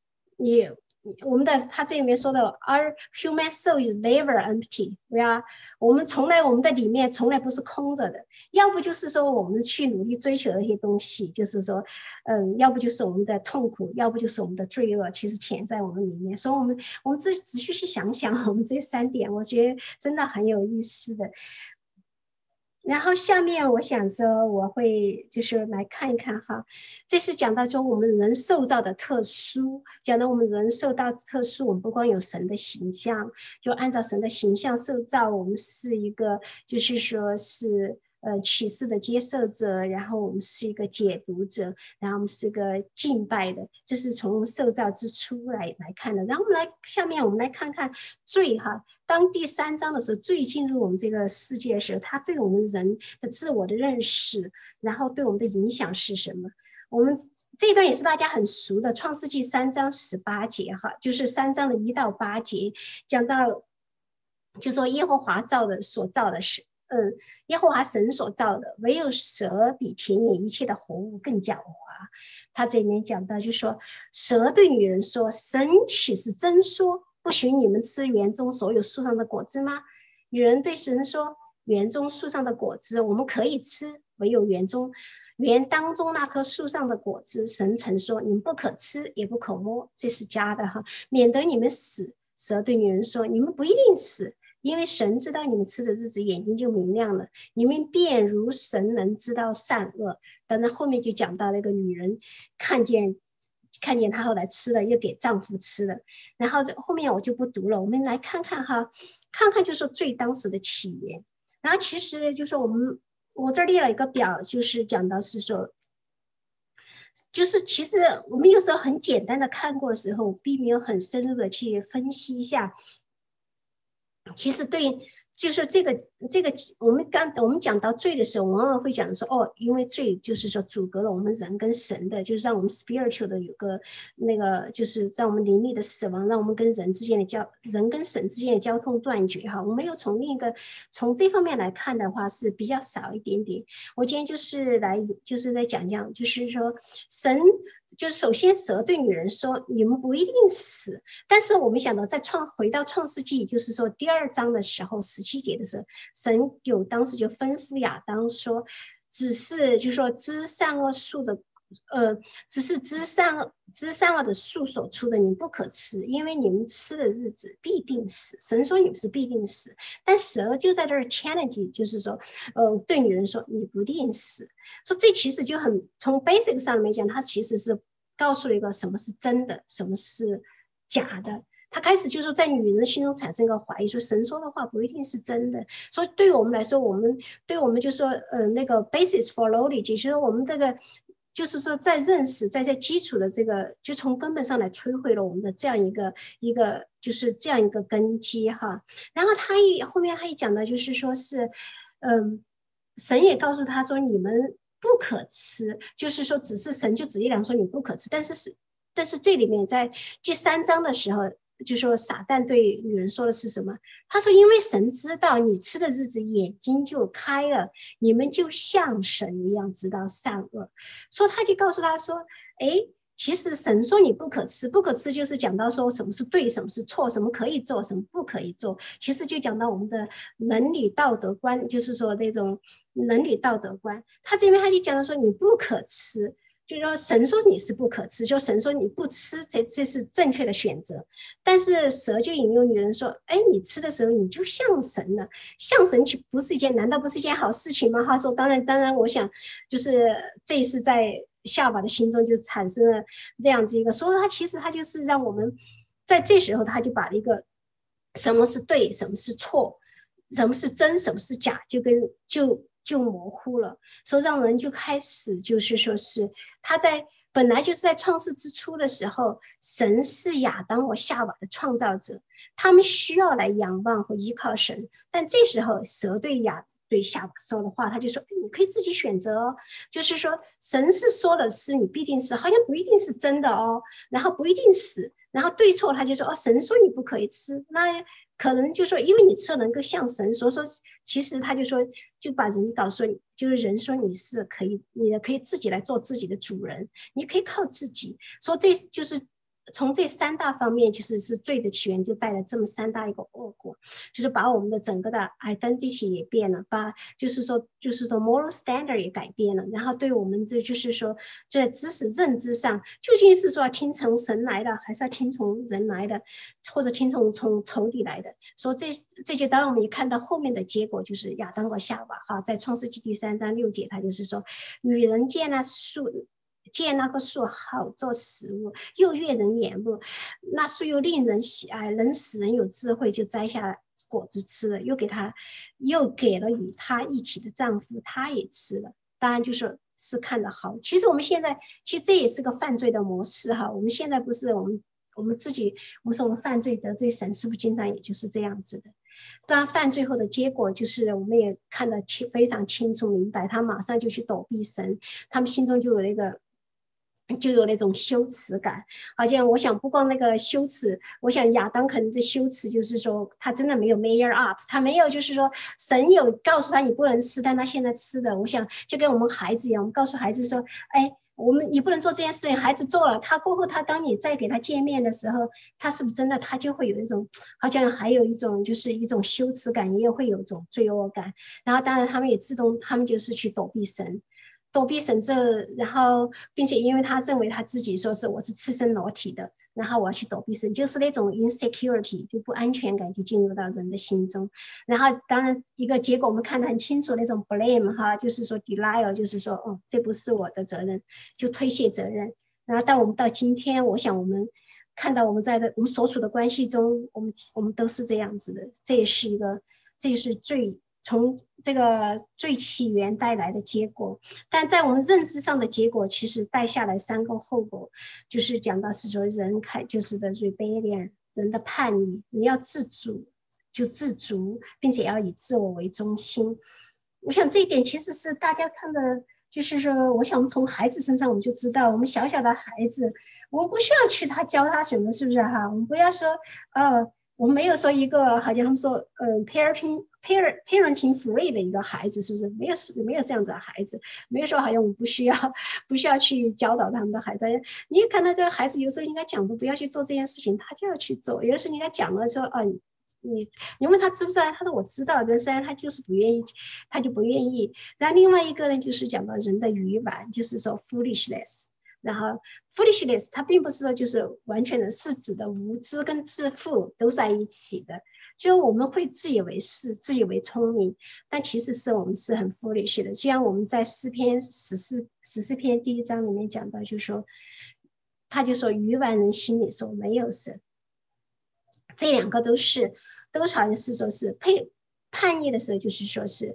他这里面说的 our human soul is never empty， 我们的里面从来不是空着的，要不就是说我们去努力追求那些东西，就是说要不就是我们的痛苦，要不就是我们的罪恶其实潜在我们里面，所以我们仔细去想想我们这三点，我觉得真的很有意思的。然后下面我想说我会就是来看一看哈，这是讲到说我们人受造的特殊，讲到我们人受到特殊，我们不光有神的形象，就按照神的形象受造，我们是一个就是说是启示的接受者，然后我们是一个解读者，然后我们是一个敬拜的，这是从受造之初来看的。然后下面我们来看看罪哈，当第3章的时候，罪进入我们这个世界的时候，它对我们人的自我的认识，然后对我们的影响是什么？我们这一段也是大家很熟的，创世纪3章18节哈，就是3章的1到8节，讲到就说耶和华所造的是耶和华神所造的，唯有蛇比田野一切的活物更狡猾。他这里面讲到，就说蛇对女人说：“神岂是真说，不许你们吃园中所有树上的果子吗？”女人对神说：“园中树上的果子我们可以吃，唯有园当中那棵树上的果子，神曾说你们不可吃，也不可摸，这是假的哈，免得你们死。”蛇对女人说：“你们不一定死。因为神知道你们吃的日子，眼睛就明亮了，你们便如神能知道善恶。”等到后面就讲到那个女人看见她后来吃了，又给丈夫吃了。然后后面我就不读了，我们来看看哈，看看就是罪当时的起源。然后其实就是我这列了一个表，就是讲到是说，就是其实我们有时候很简单的看过的时候，并没有很深入的去分析一下。其实对，就是这个，我们讲到罪的时候，往往会讲说，因为罪就是说阻隔了我们人跟神的，就是让我们 spiritual 的有个那个，就是让我们灵力的死亡，让我们跟人跟神之间的交通断绝哈。我们又从这方面来看的话是比较少一点点。我今天就是在讲，就是说神。就是首先蛇对女人说你们不一定死，但是我们想到回到创世纪，就是说第2章的时候17节的时候，神当时就吩咐亚当说，只是就是说知善恶树的只是枝上的树所出的，你不可吃，因为你们吃的日子必定死。神说你们是必定死，但蛇就在这儿 challenge， 就是说，对女人说你不定死。说这其实就很从 basic 上面讲，它其实是告诉了一个什么是真的，什么是假的。他开始就是在女人心中产生一个怀疑，说神说的话不一定是真的。所以对于我们来说，对我们就说那个 basis for knowledge， 就是我们这个就是说在认识在基础的这个，就从根本上来摧毁了我们的这样一个就是这样一个根基哈。然后后面他一讲的就是说是神也告诉他说你们不可吃，就是说只是神就直接讲说你不可吃，但是这里面在第3章的时候，就说撒旦对女人说的是什么？他说因为神知道你吃的日子眼睛就开了，你们就像神一样知道善恶。所以他就告诉他说其实神说你不可吃，不可吃就是讲到说什么是对，什么是错，什么可以做，什么不可以做。其实就讲到我们的伦理道德观，就是说那种伦理道德观。他这边他就讲到说你不可吃，就是说神说你是不可吃，就神说你不吃，这是正确的选择。但是蛇就引诱女人说，你吃的时候你就像神了，像神不是难道不是一件好事情吗？他说当然我想就是这是在夏娃的心中就产生了这样子一个，所以其实他就是让我们在这时候他就把一个什么是对，什么是错，什么是真，什么是假，就模糊了，所以让人就开始就是说是他本来就是在创世之初的时候，神是亚当和夏娃的创造者，他们需要来仰望和依靠神。但这时候蛇对夏娃说的话，他就说你可以自己选择哦，就是说神是说的是你必定是，好像不一定是真的哦，然后不一定死，然后对错他就说神说你不可以吃，那可能就说因为你吃了能够像神，所以说其实他就说就把人搞说，就是人说你是可以，你可以自己来做自己的主人，你可以靠自己。说这就是从这3大方面，其实是罪的起源，就带来这么3大一个恶果，就是把我们的整个的 identity 也变了，把就是说 moral standard 也改变了，然后对我们的就是说在知识认知上，究竟是说要听从神来的，还是要听从人来的，或者听从仇敌来的？说这就当然我们也看到后面的结果，就是亚当和夏娃哈，在创世纪第3章6节，他就是说女人见那棵树好做食物，又悦人眼目，那树又令人喜爱，能使人有智慧，就摘下果子吃了，又给了与她一起的丈夫，他也吃了。当然就是看得好。其实我们现在其实这也是个犯罪的模式哈。我们现在不是我们自己，我们说我们犯罪得罪神，是不是经常也就是这样子的？当然犯罪后的结果就是我们也看得非常清楚明白，他马上就去躲避神，他们心中就有那种羞耻感，好像我想不光那个羞耻，我想亚当可能的羞耻就是说他真的没有 measure up， 他没有就是说神有告诉他你不能吃，但他现在吃的，我想就跟我们孩子一样，我们告诉孩子说我们你不能做这件事情，孩子做了，他过后他当你再给他见面的时候，他是不是真的他就会有一种好像还有一种就是一种羞耻感，也会有一种罪恶感，然后当然他们就是去躲避神然后并且因为他认为他自己说是我是赤身裸体的，然后我要去躲避神，就是那种 insecurity 就不安全感就进入到人的心中。然后当然一个结果我们看得很清楚，那种 blame 哈，就是说 denial， 就是说这不是我的责任，就推卸责任。然后我们到今天，我想我们看到我们我们所处的关系中，我们都是这样子的，这就是从这个最起源带来的结果。但在我们认知上的结果，其实带下来3个后果，就是讲到是说人就是的 rebellion， 人的叛逆，你要自主就自足，并且要以自我为中心。我想这一点其实是大家看的，就是说我想我们从孩子身上我们就知道，我们小小的孩子我们不需要去教他什么，是不是哈？我们不要说我们没有说一个好像他们说parenting free 的一个孩子，是不是没有这样子的孩子，没有说好像我们不需要去教导他们的孩子。你也看到这个孩子有时候应该讲说不要去做这件事情，他就要去做，有的时候应该讲了说你问他知不知道，他说我知道，但是他就是不愿意，他就不愿意。然后另外一个呢，就是讲到人的愚顽，就是说 foolishness。然后 foolishness 它并不是说就是完全的是指的无知跟自负都在一起的，就我们会自以为是，自以为聪明，但其实是我们是很 foolish 的。就像我们在诗篇14篇第1章里面讲到，就说他就说愚顽人心里说没有神，这两个都好像是说是叛逆的时候，就是说是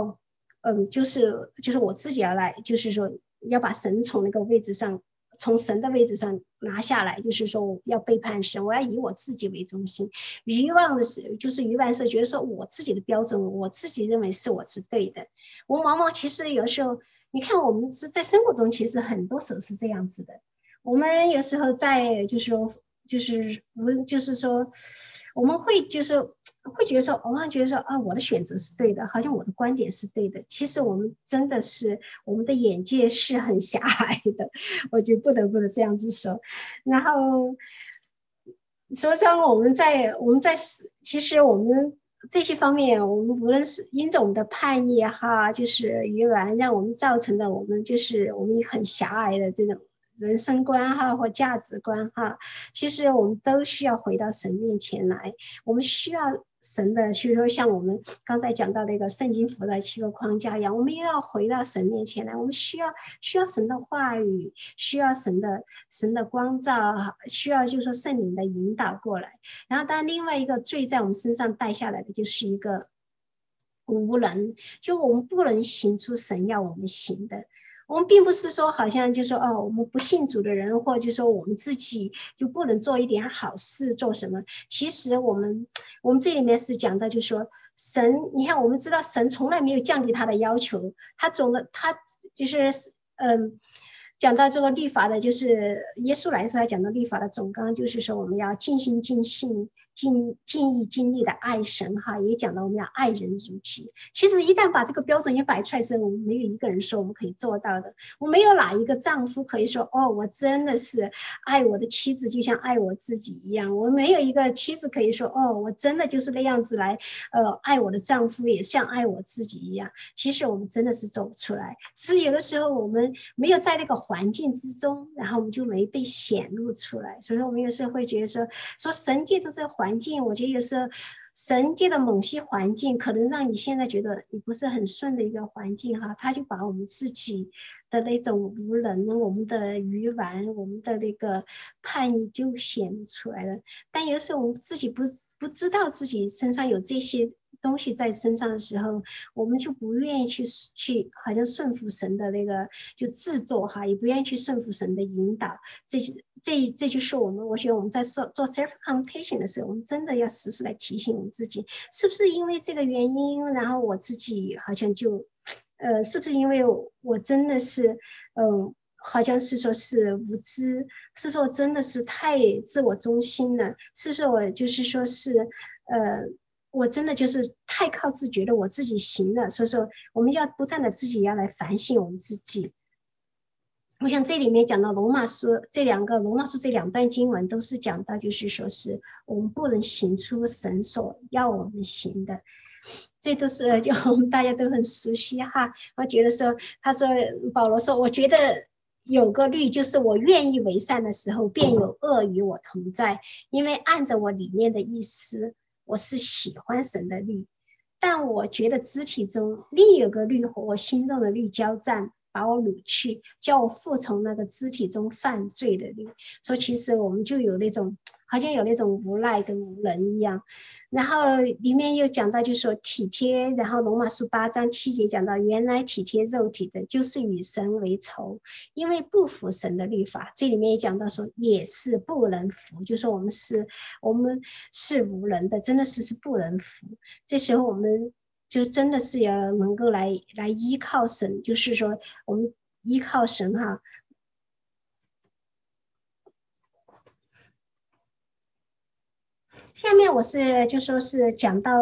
就是我自己要来，就是说要把神从那个位置上，从神的位置上拿下来，就是说我要背叛神，我要以我自己为中心。愚妄的时候，就是愚顽的时候，觉得说我自己的标准，我自己认为是我是对的。我们往往其实有时候，你看我们是在生活中，其实很多时候是这样子的。我们有时候在就是说。就是说，我们会就是会觉得说，往往觉得说啊，我的选择是对的，好像我的观点是对的。其实我们真的是我们的眼界是很狭隘的，我就不得不这样子说。然后，所以说我们在其实我们这些方面，我们无论是因着我们的叛逆哈，就是愚顽，让我们造成的我们就是我们很狭隘的这种人生观哈或价值观哈，其实我们都需要回到神面前来，我们需要神的，就是说像我们刚才讲到那个圣经符的7个框架一样，我们又要回到神面前来，我们需要神的话语，需要神的光照，需要就是说圣灵的引导过来。然后当然另外一个罪在我们身上带下来的就是一个无能，就我们不能行出神要我们行的。我们并不是说好像就说我们不信主的人，或者说我们自己就不能做一点好事做什么。其实我们这里面是讲到，就是说神，你看我们知道神从来没有降低他的要求，他就是讲到这个律法的，就是耶稣来说，他讲到律法的总纲，就是说我们要尽心尽性尽意尽力的爱神哈，也讲到我们要爱人如己。其实一旦把这个标准也摆出来时，我们没有一个人说我们可以做到的。我没有哪一个丈夫可以说我真的是爱我的妻子就像爱我自己一样。我没有一个妻子可以说我真的就是那样子来爱我的丈夫也像爱我自己一样。其实我们真的是走不出来，只是有的时候我们没有在那个环境之中，然后我们就没被显露出来。所以说我们有时候会觉得说神借着这个环境，我觉得有时候神借的某些环境可能让你现在觉得你不是很顺的一个环境哈，他就把我们自己的那种无能，我们的愚顽，我们的那个叛逆就显露出来了。但有时候我们自己不知道自己身上有这些东西在身上的时候，我们就不愿意去好像顺服神的那个就自作哈，也不愿意去顺服神的引导。这就是我觉得我们在做 self compassion 的时候，我们真的要时时来提醒我们自己，是不是因为这个原因，然后我自己好像是不是因为我真的是好像是说是无知，是不是我真的是太自我中心了，是不是我就是说是我真的就是太靠自觉的我自己行了。所以说我们要不断的自己要来反省我们自己。我想这里面讲到罗马书这两段经文都是讲到，就是说是我们不能行出神所要我们行的。这都是就我们大家都很熟悉哈。我觉得说，他说保罗说，我觉得有个律，就是我愿意为善的时候，便有恶与我同在，因为按着我里面的意思，我是喜欢神的律，但我觉得肢体中另有个律和我心中的律交战，把我掳去，叫我服从那个肢体中犯罪的律。所以其实我们就有那种好像有那种无赖跟无能一样。然后里面又讲到就是说体贴，然后罗马书8章7节讲到，原来体贴肉体的就是与神为仇，因为不服神的律法。这里面也讲到说也是不能服，就是说我们是无能的，真的是不能服。这时候我们就真的是要能够来依靠神，就是说我们依靠神哈。下面我就说是讲到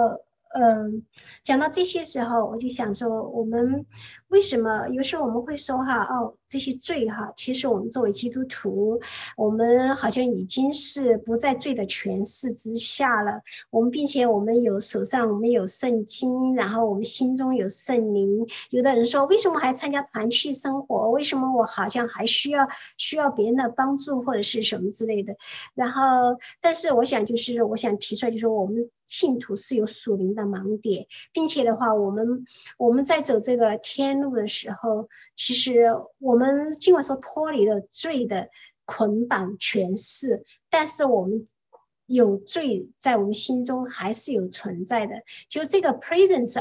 这些时候，我就想说，我们为什么有时候我们会说哈这些罪哈，其实我们作为基督徒，我们好像已经是不在罪的权势之下了。我们并且我们手上我们有圣经，然后我们心中有圣灵。有的人说，为什么还参加团契生活？为什么我好像还需要别人的帮助或者是什么之类的？然后，但是我想提出来，就是我们信徒是有属灵的盲点，并且的话，我们在走这个天路的时候，其实我们尽管说脱离了罪的捆绑权势，但是我们有罪在我们心中还是有存在的。就这个 presence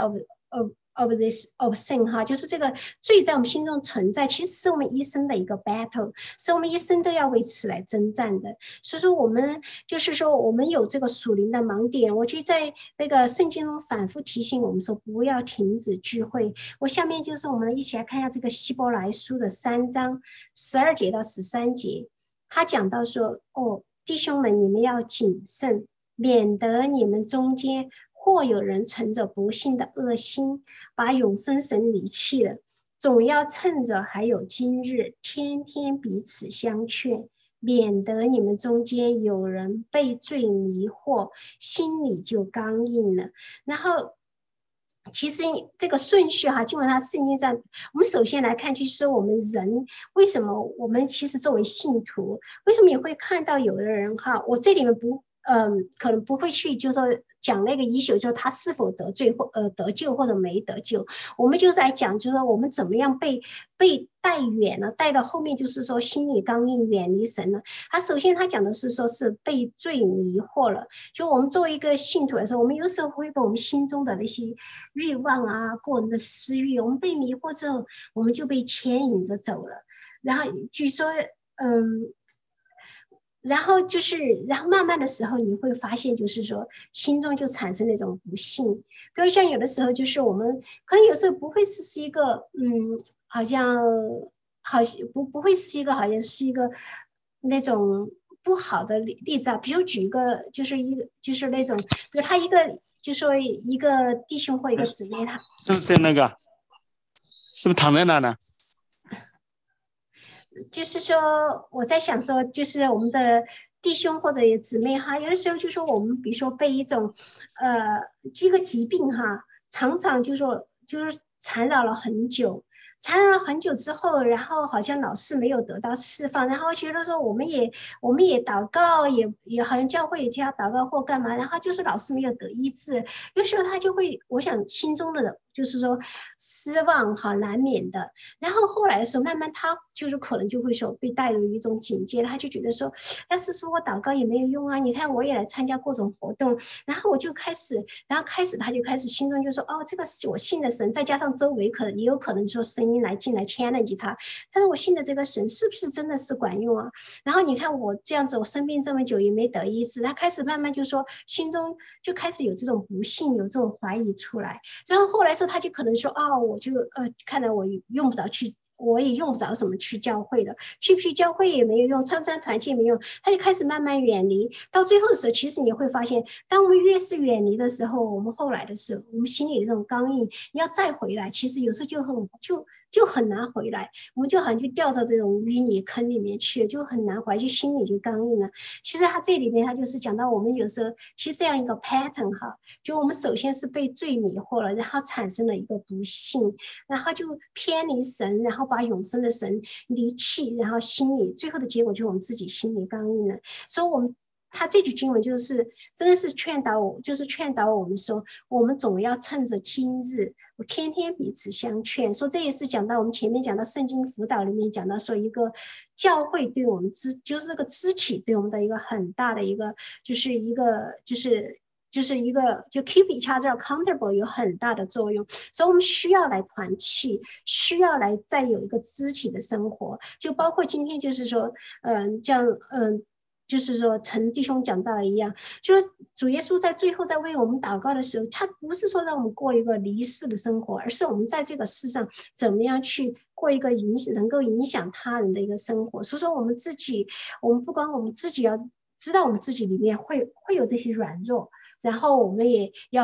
of sin 哈，就是这个罪在我们心中存在，其实是我们一生的一个 battle， 是我们一生都要为此来征战的。所以说我们就是说我们有这个属灵的盲点，我觉得在那个圣经中反复提醒我们说不要停止聚会。我下面就是我们一起来看一下这个希伯来书的3章12节到13节，他讲到说，弟兄们，你们要谨慎，免得你们中间或有人乘着不幸的恶心，把永生神离弃了。总要趁着还有今日，天天彼此相劝，免得你们中间有人被罪迷惑，心里就刚硬了。然后其实这个顺序哈，基本上圣经上，我们首先来看，就是我们人为什么我们其实作为信徒，为什么也会看到有的人哈，我这里面可能不会去就是说讲那个issue，就是他是否得罪或得救或者没得救，我们就在讲就是说我们怎么样被带远了，带到后面就是说心里刚硬，远离神了。他首先他讲的是说是被罪迷惑了，就我们作为一个信徒的时候，我们有时候会被我们心中的那些欲望啊、个人的私欲，我们被迷惑之后，我们就被牵引着走了。然后据说然后慢慢的时候，你会发现，就是说，心中就产生那种不幸。比如像有的时候，就是我们可能有时候不会只是一个，好像不会是一个，好像是一个那种不好的例子啊。比如举一个，就是那种，比如他一个，就说一个弟兄或一个姊妹，他是不是那个？是不是躺在那呢？ 就是说我在想说，就是我们的弟兄或者姊妹哈，有的时候就说我们比如说被一种这个疾病哈，常常就是缠绕了很久。缠绕了很久之后，然后好像老是没有得到释放，然后觉得说我们也祷告，也好像教会也替他祷告或干嘛，然后就是老是没有得医治，有时候他就会，我想心中的就是说失望哈，难免的。然后后来的时候，慢慢他就是可能就会说被带入一种警戒，他就觉得说，要是说我祷告也没有用啊，你看我也来参加各种活动，然后开始他就开始心中就说，这个是我信的神，再加上周围也有可能说声音进来 challenge 他，但是我信的这个神是不是真的是管用啊？然后你看我这样子，我生病这么久也没得医治，他开始慢慢就说心中就开始有这种不信，有这种怀疑出来，然后后来说他就可能说，我就看来我用不着去。我也用不着什么去教会的，去不去教会也没有用，参不参团契也没用，他就开始慢慢远离。到最后的时候，其实你会发现，当我们越是远离的时候，我们后来的时候，我们心里的这种刚硬，你要再回来，其实有时候就很难回来，我们就好像就掉到这种淤泥坑里面去了，就很难回来，就心里就刚硬了。其实他这里面他就是讲到我们有时候其实这样一个 pattern 哈，就我们首先是被罪迷惑了，然后产生了一个不幸，然后就偏离神，然后把永生的神离弃，然后心里最后的结果就是我们自己心里刚硬了。所以他这句经文就是真的是劝导我们说，我们总要趁着今日，我天天彼此相劝。说这也是讲到我们前面讲到圣经辅导里面讲到说，一个教会对我们就是这个肢体对我们的一个很大的一个就是一个就 keep each other accountable 有很大的作用，所以我们需要来团契，需要来再有一个肢体的生活，就包括今天就是说，就是说陈弟兄讲到的一样，就是主耶稣在最后在为我们祷告的时候，他不是说让我们过一个离世的生活，而是我们在这个世上怎么样去过一个能够影响他人的一个生活。所以说我们不光我们自己要知道我们自己里面会有这些软弱，然后我们也要来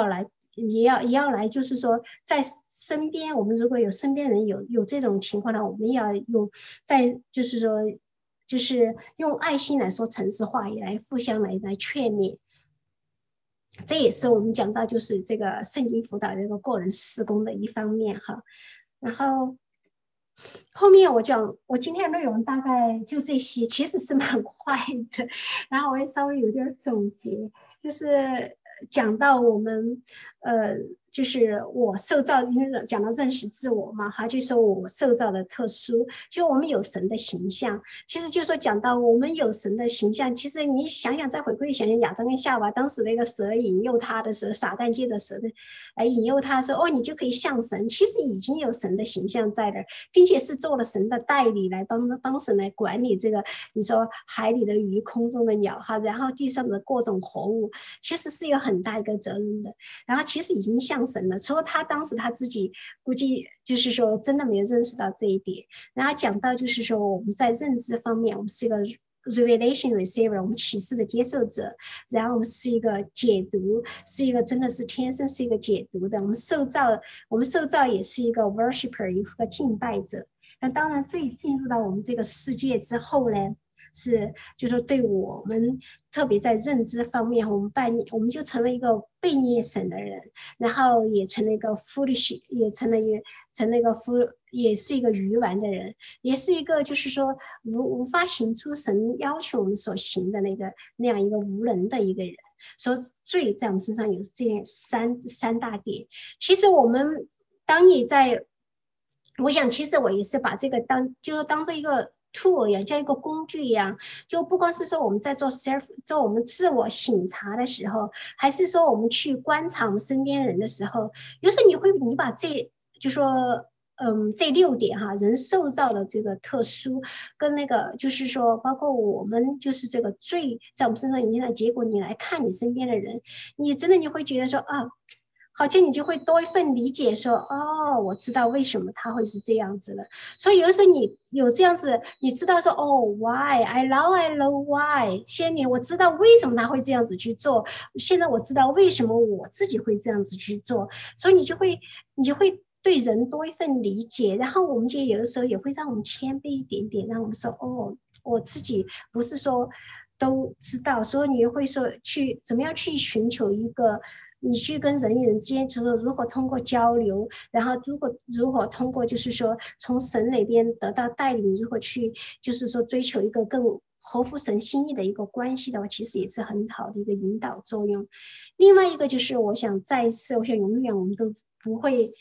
也要来，就是说在身边，我们如果有身边人有这种情况呢，我们也要用就是说就是用爱心来说诚实话，也来互相来劝勉。这也是我们讲到就是这个圣经辅导这个个人事工的一方面哈。然后后面我今天的内容大概就这些，其实是蛮快的，然后我也稍微有点总结，就是讲到我们就是我受造，因为讲到认识自我嘛哈，就说我受造的特殊，就我们有神的形象，其实就说讲到我们有神的形象，其实你想想再回归想想亚当跟夏娃当时那个蛇引诱他的时候，撒旦借着蛇的来引诱他说，哦，你就可以像神，其实已经有神的形象在的，并且是做了神的代理来帮神来管理这个，你说海里的鱼、空中的鸟哈，然后地上的各种活物，其实是有很大一个责任的。然后其实已经像神了，除了他当时他自己估计就是说真的没有认识到这一点。然后讲到就是说我们在认知方面，我们是一个 revelation receiver， 我们启示的接受者，然后我们是一个解读，是一个真的是天生是一个解读的，我们受造也是一个 worshiper， 一个敬拜者。那当然最进入到我们这个世界之后呢，是就是说对我们特别在认知方面，我们就成了一个悖逆神的人，然后也成了一个 foolish， 也成了一个也是一个愚顽的人，也是一个就是说无法行出神要求我们所行的那样一个无能的一个人。所以罪在我们身上有这三大点。其实我们当你在，我想其实我也是把这个就是当做一个tool 一样，像一个工具一样，就不光是说我们在做我们自我省察的时候，还是说我们去观察我们身边人的时候，有时候你把就说这6点哈，人受造的这个特殊，跟那个就是说，包括我们就是这个罪在我们身上影响的结果，你来看你身边的人，你真的你会觉得说啊。好像你就会多一份理解说，哦，我知道为什么他会是这样子了。所以有的时候你有这样子，你知道说，哦 ，why I know why。先年我知道为什么他会这样子去做，现在我知道为什么我自己会这样子去做，所以你就会对人多一份理解。然后我们就有的时候也会让我们谦卑一点点，让我们说，哦，我自己不是说都知道，所以你会说去怎么样去寻求一个。你去跟人与人之间，就是如何通过交流，然后如何通过就是说从神那边得到带领，如何去就是说追求一个更合乎神心意的一个关系的话，其实也是很好的一个引导作用。另外一个就是我想再一次，我想永远我们都不会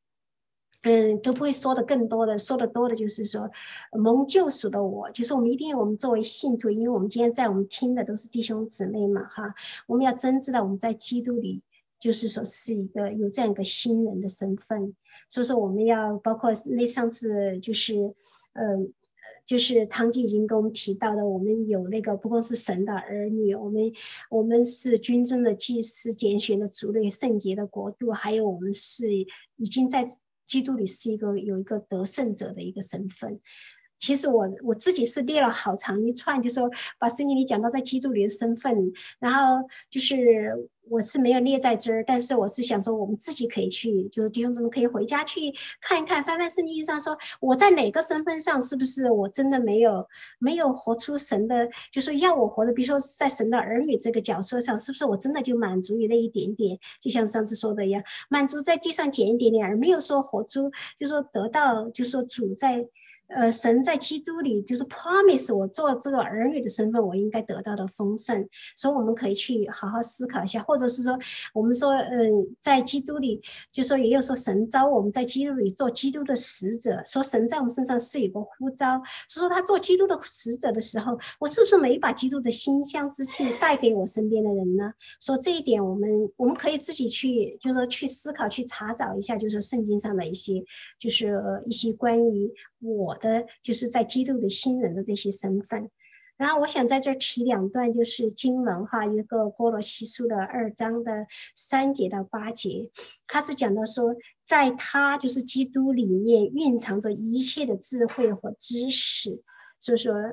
说的更多的，说的多的就是说蒙救赎的我，就是我们作为信徒，因为我们今天在我们听的都是弟兄姊妹嘛哈，我们要真知道我们在基督里就是说是一个有这样一个新人的身份，所以说我们要包括上次就是堂姐已经跟我们提到的，我们有那个不光是神的儿女，我们是君尊的祭司、拣选的族类、圣洁的国度，还有我们是已经在基督里是有一个得胜者的一个身份。其实我自己是列了好长一串，就是说把圣经里讲到在基督里的身份，然后就是我是没有列在这儿，但是我是想说我们自己可以去，就是弟兄姊妹可以回家去看一看，翻翻圣经上说我在哪个身份上是不是我真的没有活出神的，就是要我活的，比如说在神的儿女这个角色上，是不是我真的就满足于那一点点，就像上次说的一样，满足在地上捡一点点，而没有说活出，就是说得到，就是说主在。神在基督里就是 promise 我做这个儿女的身份，我应该得到的丰盛，所以我们可以去好好思考一下，或者是说，我们说，在基督里，就说也有说神召我们在基督里做基督的使者，说神在我们身上是有个呼召，是说他做基督的使者的时候，我是不是没把基督的馨香之气带给我身边的人呢？说这一点，我们可以自己去，就是说去思考、去查找一下，就是圣经上的一些，就是一些关于我的就是在基督的新人的这些身份。然后我想在这提2段就是经文哈，一个哥罗西书的2章的3节到8节，他是讲到说，在他就是基督里面蕴藏着一切的智慧和知识，所以说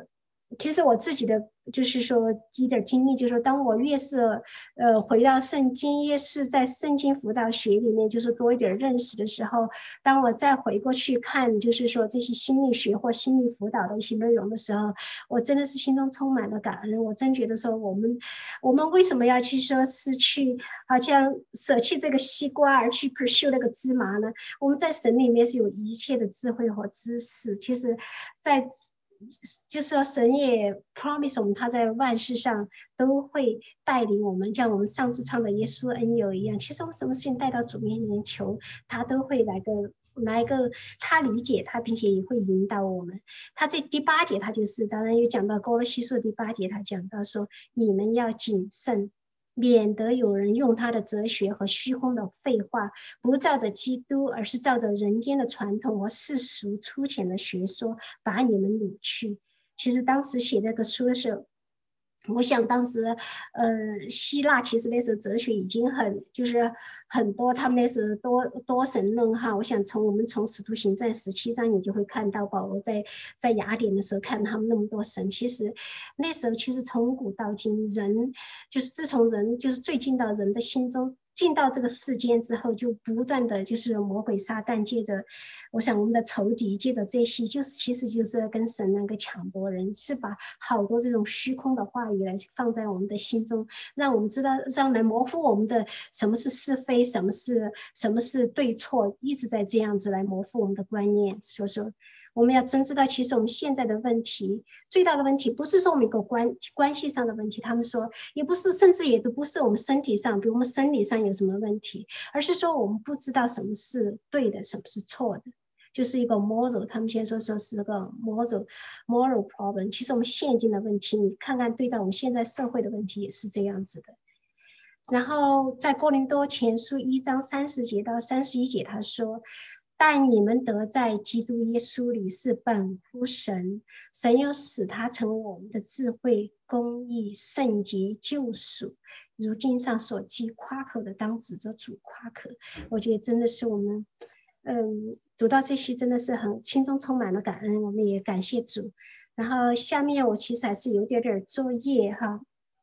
其实我自己的就是说一点经历，就是说当我越是回到圣经，越是在圣经辅导学里面就是多一点认识的时候，当我再回过去看就是说这些心理学或心理辅导的一些内容的时候，我真的是心中充满了感恩。我真觉得说我们为什么要去说是去好像舍弃这个西瓜而去 pursue 那个芝麻呢？我们在神里面是有一切的智慧和知识，其实在就是说神也 promise 我们他在万事上都会带领我们，像我们上次唱的耶稣恩友一样，其实我们什么事情带到主面前求，他都会来个他理解他，并且也会引导我们。他在第8节他就是当然有讲到哥罗西书第8节，他讲到说你们要谨慎，免得有人用他的哲学和虚空的废话，不照着基督，而是照着人间的传统和世俗粗浅的学说，把你们掳去。其实当时写这个书的时候，我想当时希腊其实那时候哲学已经就是很多，他们那时候多神论哈。我想我们从使徒行传17章你就会看到保罗在雅典的时候看他们那么多神，其实那时候其实从古到今人就是自从人就是最近到人的心中进到这个世间之后，就不断的就是魔鬼撒旦借着我想我们的仇敌借着这些，其实就是跟神那个抢夺人，是把好多这种虚空的话语来放在我们的心中，让我们知道，让来模糊我们的什么是是非，什么是对错，一直在这样子来模糊我们的观念。所以说我们要真知道，其实我们现在的问题最大的问题不是说我们一个关系上的问题，他们说也不是，甚至也都不是我们身体上，比如我们生理上有什么问题，而是说我们不知道什么是对的，什么是错的，就是一个 moral， 他们先说是个 moral problem。 其实我们现今的问题，你看看对待我们现在社会的问题也是这样子的。然后在哥林多前书1章30节到31节他说，但你们得在基督耶稣里是本乎神，神又使他成为我们的智慧、公义、圣洁、救赎。如经上所记，夸口的当指着主夸口。我觉得真的是我们读到这些真的是很心中充满了感恩，我们也感谢主。然后下面我其实还是有点作业哈。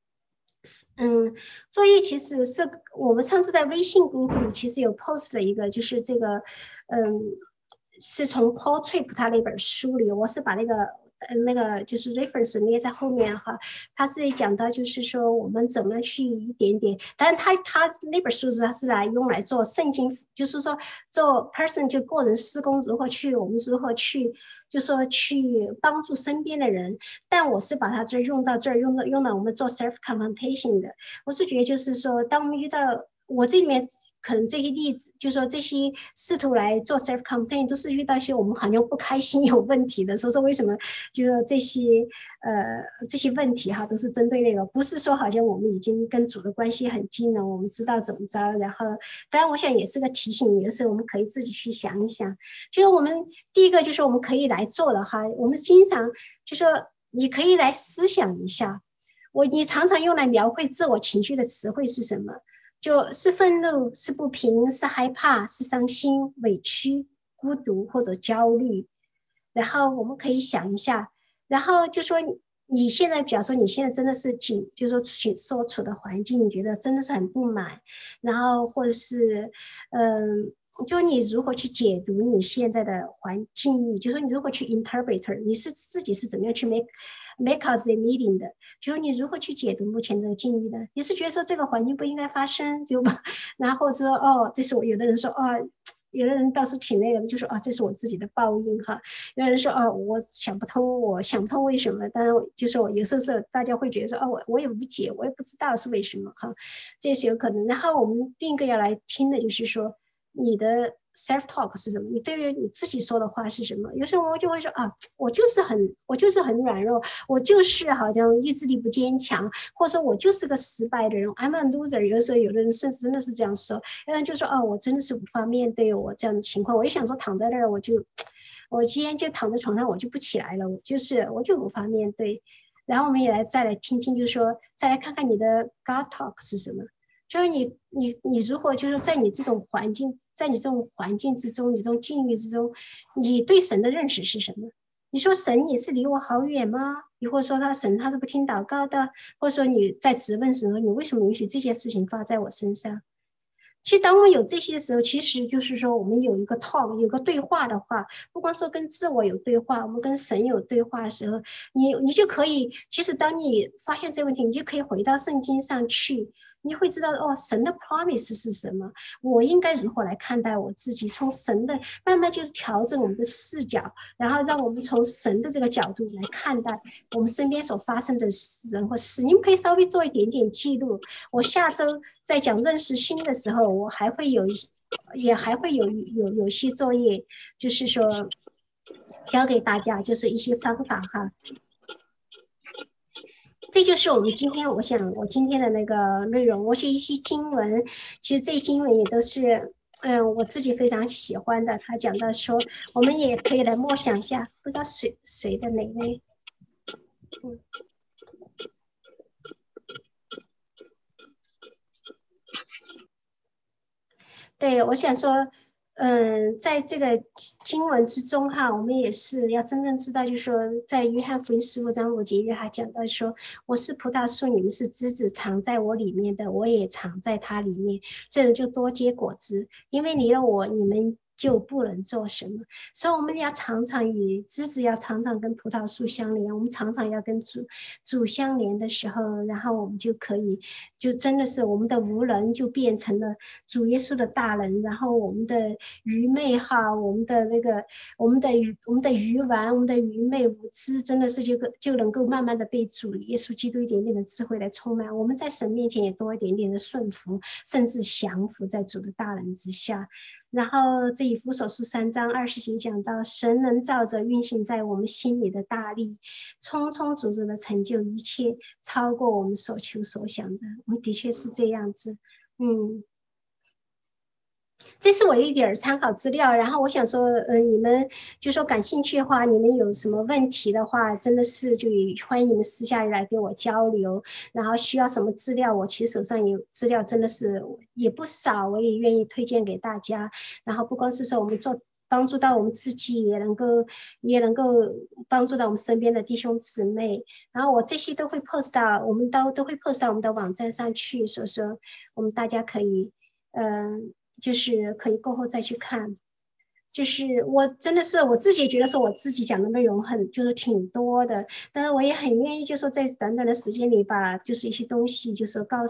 作业其实是我们上次在微信group里其实有 post 了一个，就是这个是从 Paul Tripp 他那本书里，我是把那个就是 reference 列在后面哈。他是讲到就是说我们怎么去一点点，当然他那本书他是用来做圣经，就是说做 person 就个人施工，我们如何去就说去帮助身边的人。但我是把它用到我们做 self confrontation 的。我是觉得就是说当我们遇到我这里面可能这些例子，就是说这些试图来做 self confrontation 都是遇到一些我们好像不开心有问题的，所以说为什么就是说这些问题哈都是针对那个，不是说好像我们已经跟主的关系很近了，我们知道怎么着。然后当然我想也是个提醒，有时候我们可以自己去想一想，就是我们第一个就是我们可以来做了哈。我们经常就说你可以来思想一下，你常常用来描绘自我情绪的词汇是什么？就是愤怒，是不平，是害怕，是伤心、委屈、孤独或者焦虑。然后我们可以想一下，然后就说你现在，比方说你现在真的是就是说所处的环境，你觉得真的是很不满，然后或者是就你如何去解读你现在的境遇，就说你如何去 interpret， 你是自己是怎么样去 make out the meaning 的，就是你如何去解读目前的境遇的。你是觉得说这个环境不应该发生，对吧？然后说这是有的人说有的人倒是挺那个的，就说这是我自己的报应哈。有人说我想不通为什么，当然就是有时候大家会觉得说我也无解，我也不知道是为什么哈，这是有可能。然后我们第一个要来听的就是说你的 self talk 是什么？你对于你自己说的话是什么？有时候我就会说我就是很软弱，我就是好像意志力不坚强，或者说我就是个失败的人 ，I'm a loser。有的时候有的人甚至真的是这样说，有人就说我真的是无法面对我这样的情况。我就想说躺在那儿，我今天就躺在床上，我就不起来了，我就无法面对。然后我们也再来听听，就是说再来看看你的 God talk 是什么。就是你如何就是在你这种环境之中，你这种境遇之中，你对神的认识是什么？你说神也是离我好远吗？ 亦或者说神他是不听祷告的，或者说你在质问神说你为什么允许这件事情发在我身上。其实当我们有这些时候，其实就是说我们有一个 talk 有个对话的话，不光说跟自我有对话，我们跟神有对话的时候，你就可以，其实当你发现这个问题，你就可以回到圣经上去，你会知道神的 promise 是什么，我应该如何来看待我自己，从神的慢慢就是调整我们的视角，然后让我们从神的这个角度来看待我们身边所发生的人或事。你们可以稍微做一点点记录，我下周在讲认识心的时候，我还会有一些作业，就是说教给大家，就是一些方法哈。这就是我们今天，我今天的那个内容。我写一些经文，其实这些经文也都是，我自己非常喜欢的。他讲到说，我们也可以来默想一下，不知道谁的哪位，对，我想说，在这个经文之中哈，我们也是要真正知道，就是说，在约翰福音15章5节，约翰讲到说，我是葡萄树，你们是枝子，藏在我里面的，我也藏在它里面，这人就多结果子，因为你有我，你们就不能做什么。所以我们要常常与枝子要常常跟葡萄树相连，我们常常要跟主相连的时候，然后我们就可以，就真的是我们的无能就变成了主耶稣的大能，然后我们的愚昧哈，我们的愚顽，我们的愚昧无知，真的是就能够慢慢的被主耶稣基督一点点的智慧来充满。我们在神面前也多一点点的顺服，甚至降服在主的大能之下。然后这以弗所书3章20节讲到，神能照着运行在我们心里的大力，充充足足的成就一切，超过我们所求所想的。我们的确是这样子。这是我一点参考资料，然后我想说，你们就说感兴趣的话，你们有什么问题的话，真的是就欢迎你们私下来跟我交流。然后需要什么资料，我其实手上有资料，真的是也不少，我也愿意推荐给大家。然后不光是说我们帮助到我们自己，也能够帮助到我们身边的弟兄姊妹。然后我这些都会 post 到，我们都会 post 到我们的网站上去，所以说我们大家可以，就是可以过后再去看。就是我真的是我自己觉得说我自己讲的内容就是挺多的，但是我也很愿意就说在短短的时间里把就是一些东西就是告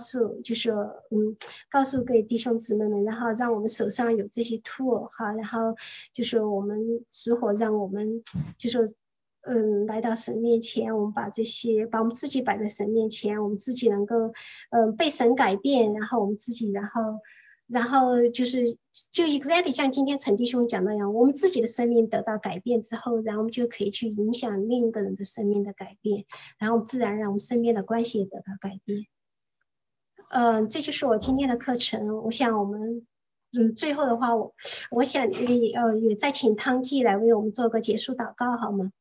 诉给弟兄姊妹们，然后让我们手上有这些 tool 哈，然后就是我们如何让我们就是来到神面前，我们把我们自己摆在神面前，我们自己能够被神改变，然后我们自己然后就 exactly 像今天陈弟兄讲那样，我们自己的生命得到改变之后，然后我们就可以去影响另一个人的生命的改变，然后自然让我们身边的关系也得到改变。这就是我今天的课程。我想我们最后的话，我想也再请汤记来为我们做个结束祷告好吗？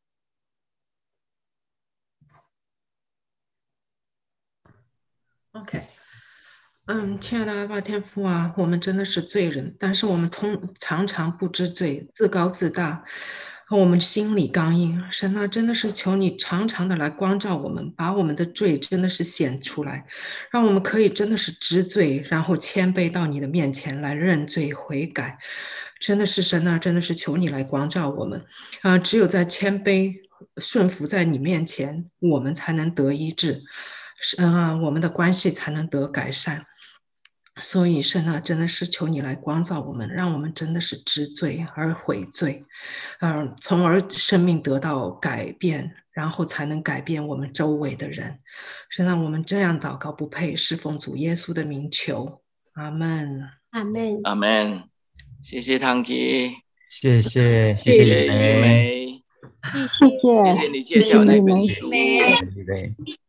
OK。亲爱的阿爸天父啊，我们真的是罪人，但是我们常常不知罪，自高自大，我们心里刚硬。神啊，真的是求你常常的来光照我们，把我们的罪真的是显出来，让我们可以真的是知罪，然后谦卑到你的面前来认罪悔改。真的是神啊，真的是求你来光照我们啊！只有在谦卑顺服在你面前，我们才能得医治，我们的关系才能得改善。所以神啊，真的是求你来光照我们，让我们真的是知罪而悔罪，从而生命得到改变，然后才能改变我们周围的人。神啊，我们这样祷告不配，是奉主耶稣的名求，阿们， 阿们， 阿们。谢谢汤吉， 谢谢玉梅， 谢谢谢谢你介绍那本书。